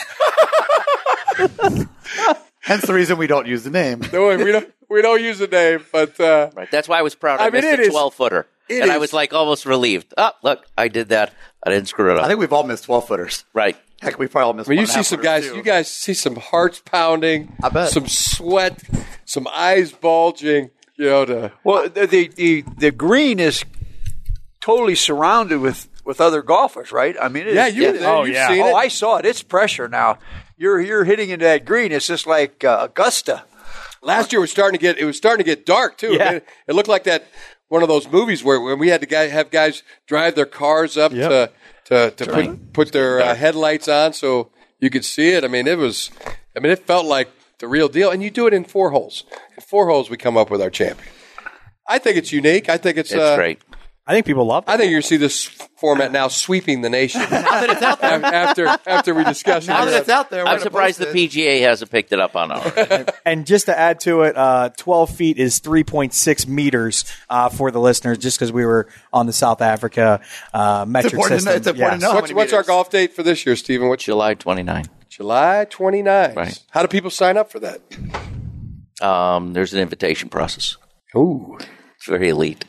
Hence the reason we don't use the name. No, we don't. We don't use the name, but uh, Right. That's why I was proud. I, I mean, missed it the is- twelve footer, it and I is- was like almost relieved. Oh, look, I did that. I didn't screw it up. I think we've all missed twelve footers. right. Heck, we probably all missed I mean, one you and a see half some footers, guys. too. You guys see some hearts pounding. I bet. Some sweat, some eyes bulging. You know, to Well, the, the the the green is totally surrounded with, with other golfers, right? I mean, it yeah, is- you. it is- Oh, you've yeah. seen Oh, it. I saw it. It's pressure now. You're you're hitting into that green. It's just like uh, Augusta. Last year was starting to get. It was starting to get dark too. Yeah. I mean, it looked like that one of those movies where when we had to guy, have guys drive their cars up Yep. to to, to right. put put their uh, headlights on so you could see it. I mean, it was. I mean, it felt like the real deal. And you do it in four holes. In four holes, we come up with our champion. I think it's unique. I think it's, It's uh, great. I think people love it. I think you're going to see this format now sweeping the nation. Now that it's out there. After, after we discuss Now it. that it's out there, we're I'm gonna surprised post the it. P G A hasn't picked it up on ours. And just to add to it, uh, twelve feet is three point six meters uh, for the listeners, just because we were on the South Africa uh, metric important to know- system. it's important to know. What's, many what's our meters? golf date for this year, Stephen? What's July twenty-ninth. July twenty-ninth. Right. How do people sign up for that? Um, there's an invitation process. Ooh. It's very elite.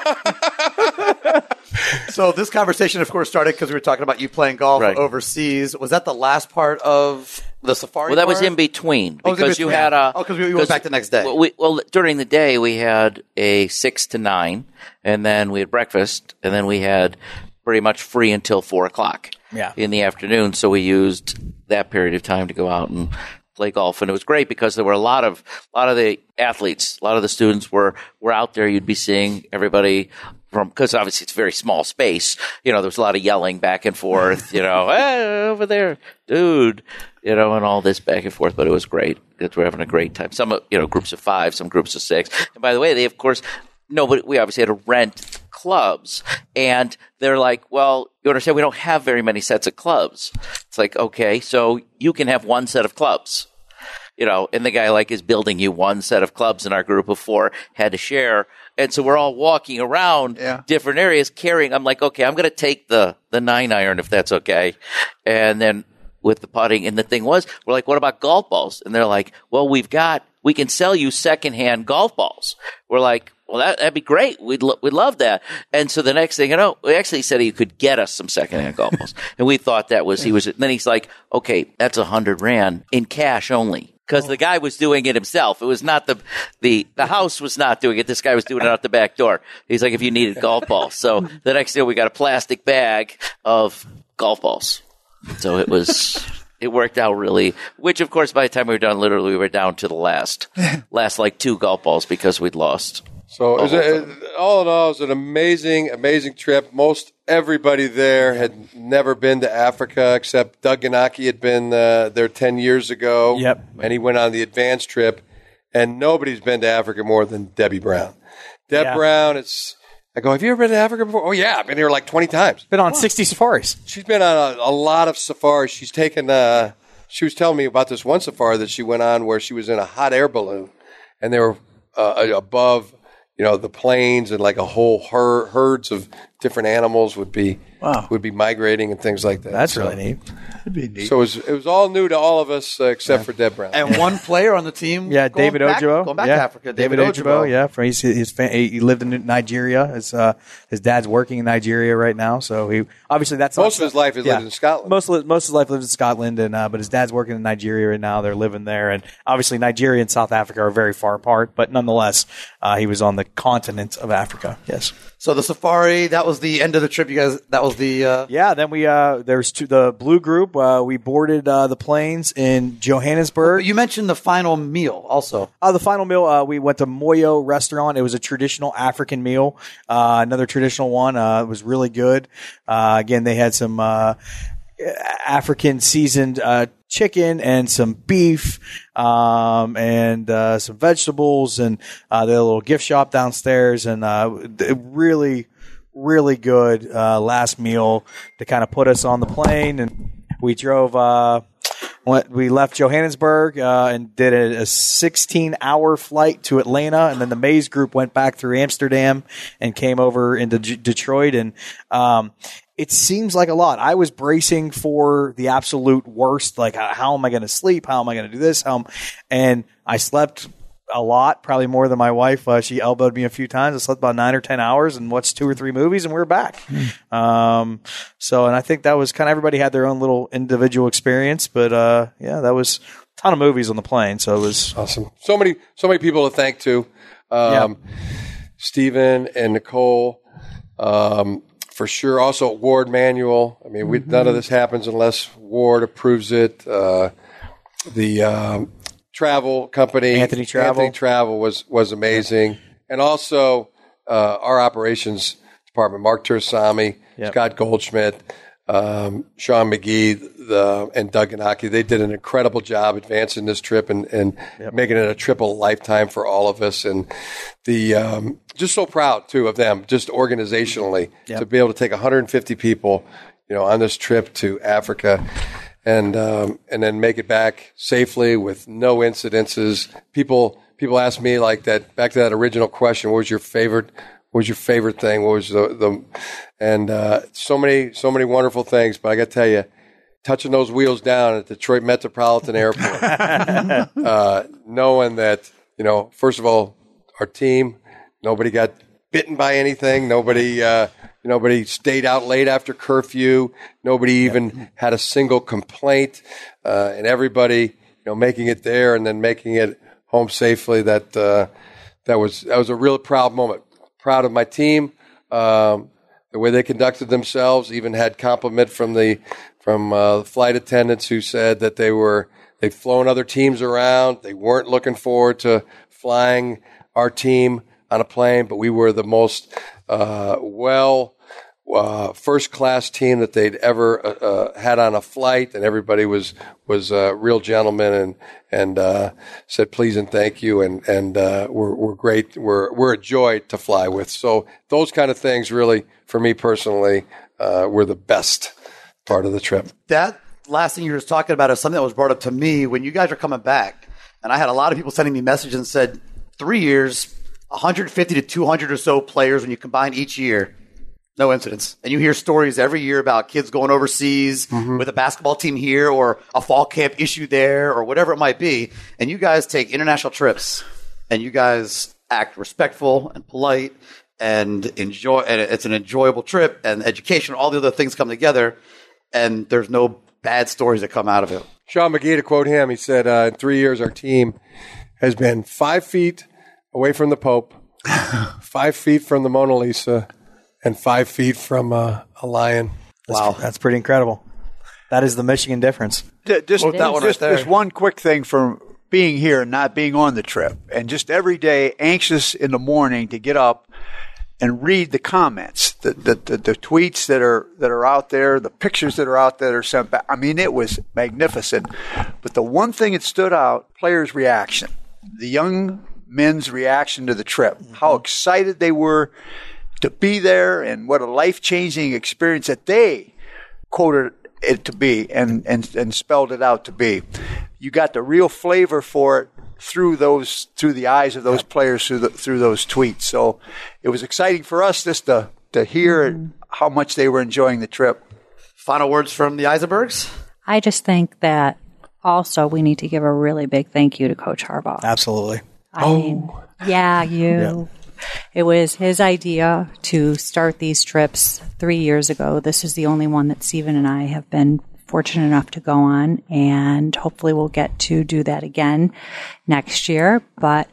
So this conversation, of course, started because we were talking about you playing golf Right. overseas. Was that the last part of the safari? Well, that was part? in between Oh, it was in because you between. had a. Oh, 'cause we- we went back the next day. Well, we, well, during the day we had a six to nine, and then we had breakfast, and then we had pretty much free until four o'clock. Yeah. In the afternoon, so we used that period of time to go out and play golf, and it was great because there were a lot of a lot of the athletes, a lot of the students were were out there. You'd be seeing everybody. From, because obviously it's a very small space, you know, there was a lot of yelling back and forth, you know, hey, over there, dude, you know, and all this back and forth, but it was great because we're having a great time. Some, you know, groups of five, some groups of six. And by the way, they, of course, no, but we obviously had to rent clubs, and they're like, well, you understand, we don't have very many sets of clubs. It's like, okay, so you can have one set of clubs. You know, and the guy like is building you one set of clubs, and our group of four had to share. And so we're all walking around Yeah. different areas carrying. I'm like, okay, I'm going to take the, the nine iron if that's okay. And then with the putting, and the thing was, we're like, what about golf balls? And they're like, well, we've got we can sell you secondhand golf balls. We're like, well, that, that'd be great. We'd lo- we'd love that. And so the next thing you know, we actually said he could get us some secondhand golf balls, and we thought that was he was. Then he's like, okay, that's a hundred rand in cash only. Because the guy was doing it himself. It was not the, the, the house was not doing it. This guy was doing it out the back door. He's like, if you needed golf balls. So the next day we got a plastic bag of golf balls. So it was, it worked out really, which of course by the time we were done, literally we were down to the last, last like two golf balls because we'd lost. So it was a, all in all, it was an amazing, amazing trip. Most everybody there had never been to Africa except Doug Ganaki had been uh, there ten years ago. Yep. And he went on the advanced trip. And nobody's been to Africa more than Debbie Brown. Deb Yeah. Brown, it's – I go, have you ever been to Africa before? Oh, yeah, I've been here like twenty times. Been on sixty safaris. She's been on a, a lot of safaris. She's taken uh, – she was telling me about this one safari that she went on where she was in a hot air balloon. And they were uh, above – you know, the plains and like a whole her- herds of different animals would be Wow. would be migrating and things like that. That's So- really neat. That'd be neat. So it was, it was all new to all of us uh, except for Deb Brown. And one player on the team. Yeah, going David back, Ojabo. Going back yeah. to Africa. David, Ojabo, yeah. From his, his fa- he lived in Nigeria. His uh, his dad's working in Nigeria right now, so he obviously that's Most of his life he lived in Scotland. Most of most of his life lives in Scotland, and uh, but his dad's working in Nigeria right now. They're living there, and obviously Nigeria and South Africa are very far apart, but nonetheless, uh, he was on the continent of Africa. Yes. So the safari, that was the end of the trip. You guys, that was the. Uh, Yeah, then we uh, there's two, the Blue Group. Uh, we boarded uh, the planes in Johannesburg. you mentioned the final meal also. Uh, the final meal, uh, we went to Moyo Restaurant. It was a traditional African meal, uh, another traditional one. Uh, it was really good. Uh, again, they had some uh, African seasoned uh, chicken and some beef um, and uh, some vegetables, and uh, they had a little gift shop downstairs, and uh, it really, really good uh, last meal to kind of put us on the plane. And we drove. Uh, Went, we left Johannesburg uh, and did a sixteen-hour flight to Atlanta, and then the Maze Group went back through Amsterdam and came over into G- Detroit. And um, it seems like a lot. I was bracing for the absolute worst, like how, how am I going to sleep? How am I going to do this? How am, and I slept a lot, probably more than my wife. Uh, she elbowed me a few times. I slept about nine or ten hours and watched two or three movies, and we were back. Mm. Um, so, and I think that was kind of everybody had their own little individual experience, but uh, yeah, that was a ton of movies on the plane. So it was awesome. So many, so many people to thank too. Um, yeah. Stephen and Nicole, um, for sure. Also Ward Manuel. I mean, we, mm-hmm. none of this happens unless Ward approves it. Uh, the um, travel company, Anthony Travel, Anthony Travel was was amazing, and also uh, our operations department, Mark Tursami, yep. Scott Goldschmidt, um, Sean McGee, the, and Doug Ganaki. They did an incredible job advancing this trip and, and yep. making it a triple lifetime for all of us. And the um, just so proud too of them, just organizationally, yep. to be able to take one hundred fifty people, you know, on this trip to Africa. And um, and then make it back safely with no incidences. People people ask me like that. Back to that original question: what was your favorite? What was your favorite thing? What was the the? And uh, so many so many wonderful things. But I got to tell you, touching those wheels down at Detroit Metropolitan Airport, uh, knowing that you know, first of all, our team, nobody got bitten by anything. Nobody. Uh, Nobody stayed out late after curfew. Nobody even had a single complaint. Uh, and everybody, you know, making it there and then making it home safely. That uh, that was that was a real proud moment. Proud of my team, um, the way they conducted themselves. Even had compliment from the from uh, flight attendants who said that they were they've flown other teams around. They weren't looking forward to flying our team on a plane, but we were the most uh, well. Uh, first class team that they'd ever uh, uh, had on a flight, and everybody was was uh, real gentlemen and and uh, said please and thank you, and and uh, we're we're great. We're we're a joy to fly with. So those kind of things really, for me personally, uh, were the best part of the trip. That last thing you were talking about is something that was brought up to me when you guys are coming back, and I had a lot of people sending me messages and said three years, one hundred fifty to two hundred or so players when you combine each year. No incidents. And you hear stories every year about kids going overseas Mm-hmm. with a basketball team here or a fall camp issue there or whatever it might be. And you guys take international trips and you guys act respectful and polite and enjoy. And it's an enjoyable trip and education, all the other things come together. And there's no bad stories that come out of it. Sean McGee, to quote him, he said, uh, in three years, our team has been five feet away from the Pope, five feet from the Mona Lisa, and five feet from uh, a lion. Wow, that's pretty incredible. That is the Michigan difference. D- Just, Quote that one right just, there. just one quick thing from being here and not being on the trip, and just every day anxious in the morning to get up and read the comments, the the, the the tweets that are that are out there, the pictures that are out there that are sent back. I mean, it was magnificent. But the one thing that stood out, players' reaction, the young men's reaction to the trip, how excited they were to be there, and what a life-changing experience that they quoted it to be and, and, and spelled it out to be. You got the real flavor for it through those through the eyes of those players through the, through those tweets. So it was exciting for us just to to hear mm-hmm. how much they were enjoying the trip. Final words from the Eisenbergs? I just think that also we need to give a really big thank you to Coach Harbaugh. Absolutely. I oh. mean, yeah, you. Yeah. It was his idea to start these trips three years ago. This is the only one that Stephen and I have been fortunate enough to go on, and hopefully we'll get to do that again next year. But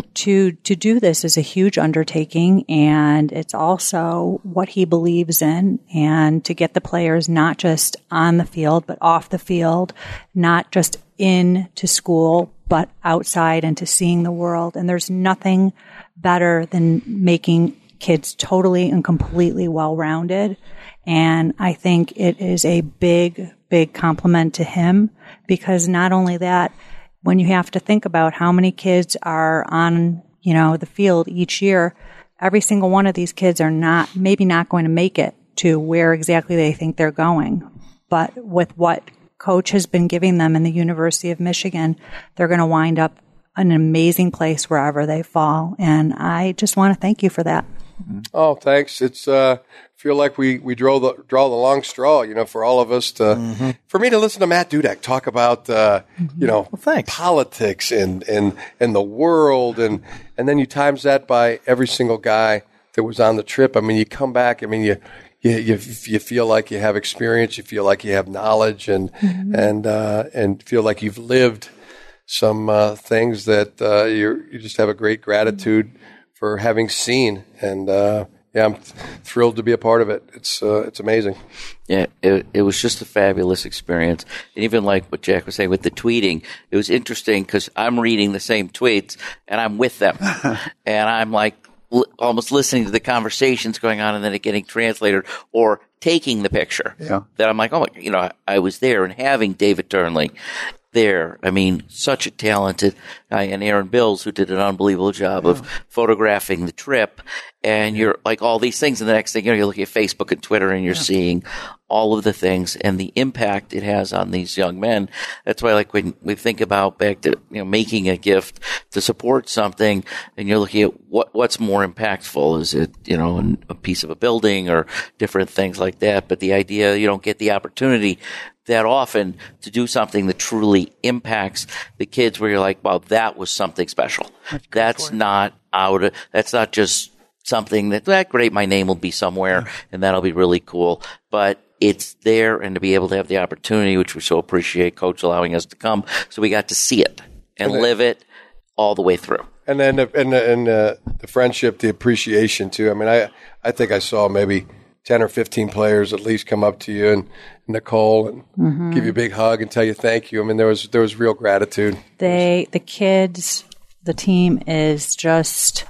to to do this is a huge undertaking, and it's also what he believes in, and to get the players not just on the field but off the field, not just in to school but outside and to seeing the world. And there's nothing better than making kids totally and completely well-rounded. And I think it is a big, big compliment to him, because not only that, when you have to think about how many kids are on, you know, the field each year, every single one of these kids are not, maybe not going to make it to where exactly they think they're going. But with what Coach has been giving them in the University of Michigan, they're going to wind up an amazing place wherever they fall. And I just want to thank you for that. Oh, thanks. It's uh, feel like we we draw the draw the long straw, you know, for all of us to mm-hmm. for me to listen to Matt Dudek talk about uh, mm-hmm. you know well, politics and, and and the world, and and then you times that by every single guy that was on the trip. I mean, you come back. I mean, you. You, you you feel like you have experience. You feel like you have knowledge, and mm-hmm. and uh, and feel like you've lived some uh, things that uh, you you just have a great gratitude for having seen. And uh, yeah, I'm th- thrilled to be a part of it. It's uh, it's amazing. Yeah, it, it was just a fabulous experience. And even like what Jack was saying with the tweeting, it was interesting because I'm reading the same tweets and I'm with them, and I'm like. Almost listening to the conversations going on and then it getting translated or taking the picture. Yeah. That I'm like, oh, my, you know, I, I was there, and having David Turnley there. I mean, such a talented guy, and Aaron Bills, who did an unbelievable job yeah. of photographing the trip. And you're like all these things, and the next thing you know, you're looking at Facebook and Twitter, and you're yeah. seeing all of the things and the impact it has on these young men. That's why, like, when we think about back to, you know, making a gift to support something, and you're looking at what what's more impactful. Is it, you know, a piece of a building or different things like that? But the idea, you don't get the opportunity that often to do something that truly impacts the kids, where you're like, wow, that was something special. That's, that's not out of, that's not just something that, that great, my name will be somewhere and that'll be really cool. But it's there, and to be able to have the opportunity, which we so appreciate Coach allowing us to come. So we got to see it and, and live it all the way through. And then, and, and uh, the friendship, the appreciation too. I mean, I, I think I saw maybe ten or fifteen players at least come up to you and Nicole and mm-hmm. give you a big hug and tell you thank you. I mean, there was there was real gratitude. They, the kids, the team is just,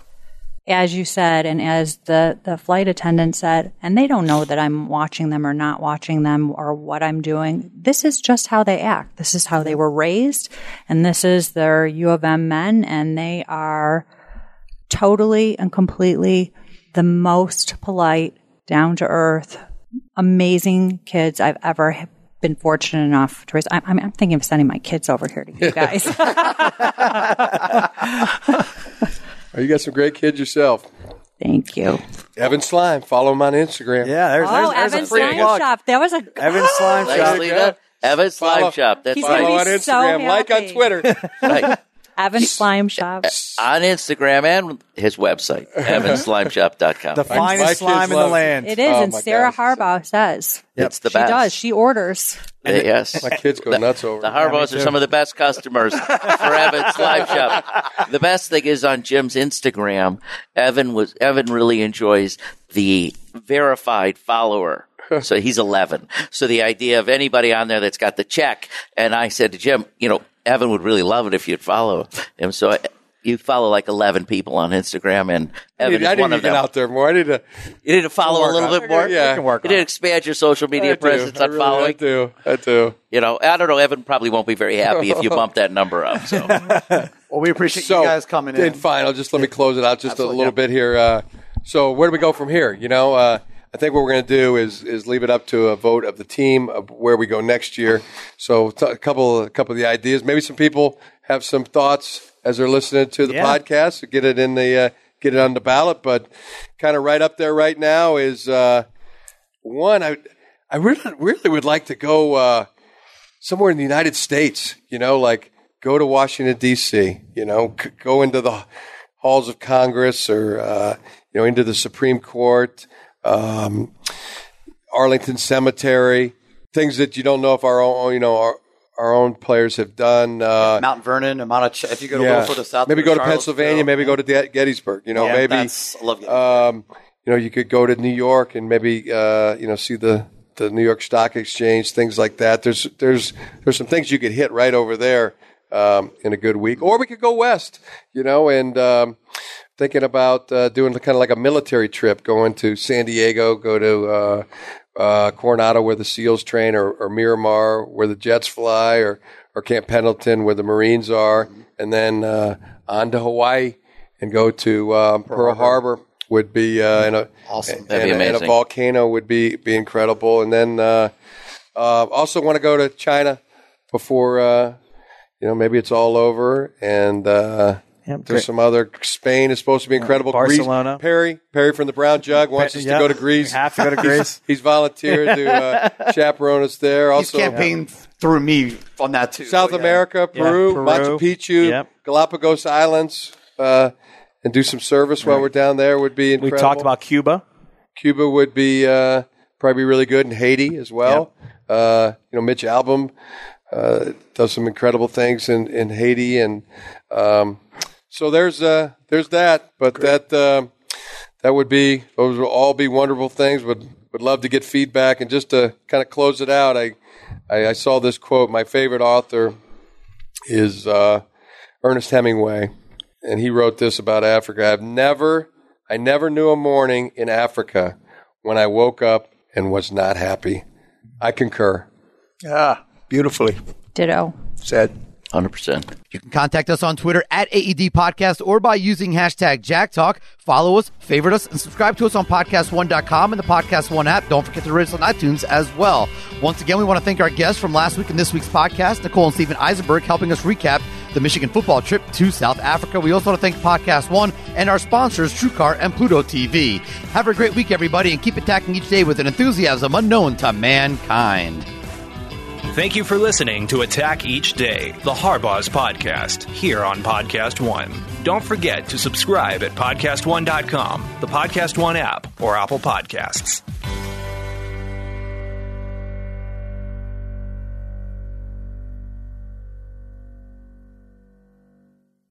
as you said, and as the, the flight attendant said, and they don't know that I'm watching them or not watching them or what I'm doing. This is just how they act. This is how they were raised, and this is their U of M men, and they are totally and completely the most polite, down-to-earth, amazing kids I've ever been fortunate enough to raise. I'm, I'm, I'm thinking of sending my kids over here to you guys. Oh, you got some great kids yourself. Thank you. Evan Slime, follow him on Instagram. Yeah, there's, Oh, there's, there's Evan a free Slime plug. Shop. That was a Evan Slime Nice, Shop. Lena. Evan Slime Follow- Shop. That's He's right. gonna Follow be on so Instagram, like on happy. Twitter. Right. Evan Slime Shop. On Instagram and his website, evan slime shop dot com. The my finest kids slime in the love- land. It is, Oh, and my Sarah gosh. Harbaugh says It's the she best. does. She orders. Yes. My kids go nuts over The it. Harbaughs are some of the best customers for Evan's Slime Shop. The best thing is on Jim's Instagram, Evan was Evan really enjoys the verified follower. So he's eleven. So the idea of anybody on there that's got the check, and I said to Jim, you know, Evan would really love it if you'd follow him. So I, you follow like eleven people on Instagram, and I Evan need, I is need one to of get them. out there more. I need to. You need to follow a little on bit it. more. Yeah. You can work You on need to it. expand your social media I do. presence I on really- following. I do. I do. You know, I don't know. Evan probably won't be very happy if you bump that number up. So Well, we appreciate So, you guys coming in. And final, just let me close it out just Absolutely, a little yeah. bit here. Uh, so where do we go from here? You know, uh, I think what we're going to do is is leave it up to a vote of the team of where we go next year. So t- a couple a couple of the ideas. Maybe some people have some thoughts as they're listening to the Yeah. podcast. Get it in the uh, get it on the ballot. But kind of right up there right now is uh, one. I I really really would like to go uh, somewhere in the United States. You know, like go to Washington D C. You know, c- go into the halls of Congress or uh, you know into the Supreme Court. Um, Arlington Cemetery, things that you don't know if our own, you know, our, our own players have done. Uh, Mount Vernon, Mount of Ch- if you go to a yeah. little further south, maybe go to Charlottesville. Pennsylvania, maybe go to Get- Gettysburg. You know, Yeah, maybe that's- I love Gettysburg. um, you know, you could go to New York and maybe uh, you know see the, the New York Stock Exchange, things like that. There's there's there's some things you could hit right over there um, in a good week, or we could go west. You know, and um, thinking about uh, doing kind of like a military trip, going to San Diego, go to uh, uh, Coronado where the SEALs train, or, or Miramar where the jets fly, or or Camp Pendleton where the Marines are, and then uh, on to Hawaii and go to um, Pearl Harbor. Would be uh, and a Awesome. That'd be and, and a amazing. volcano would be be incredible, and then uh, uh, also want to go to China before uh, you know maybe it's all over, and uh, Yep, there's great. some other. Spain is supposed to be incredible. Barcelona. Greece, Perry Perry from the Brown Jug wants us Yep. to go to Greece. We have to go to Greece. He's, he's volunteered to uh, chaperone us there. He's Also, campaigned through me on that too. South So, yeah. America, Peru, Peru. Machu Picchu, Yep. Galapagos Islands, uh, and do some service while we're down there would be We incredible. talked about Cuba. Cuba would be uh, probably really good, and Haiti as well. Uh, you know, Mitch Albom uh, does some incredible things in, in Haiti, and um, so there's uh, there's that. But that um that would be those will all be wonderful things. Would would love to get feedback, and just to kind of close it out, I I, I saw this quote. My favorite author is uh, Ernest Hemingway, and he wrote this about Africa. I've never I never knew a morning in Africa when I woke up and was not happy. I concur. Ah, beautifully Ditto. said. one hundred percent. You can contact us on Twitter at A E D Podcast or by using hashtag Jack Talk. Follow us, favorite us, and subscribe to us on podcast one dot com and the Podcast One app. Don't forget to rate us on iTunes as well. Once again, we want to thank our guests from last week and this week's podcast, Nicole and Stephen Eisenberg, helping us recap the Michigan football trip to South Africa. We also want to thank Podcast One and our sponsors, TrueCar and Pluto T V. Have a great week, everybody, and keep attacking each day with an enthusiasm unknown to mankind. Thank you for listening to Attack Each Day, the Harbaugh's podcast, here on Podcast One. Don't forget to subscribe at podcast one dot com, the Podcast One app, or Apple Podcasts.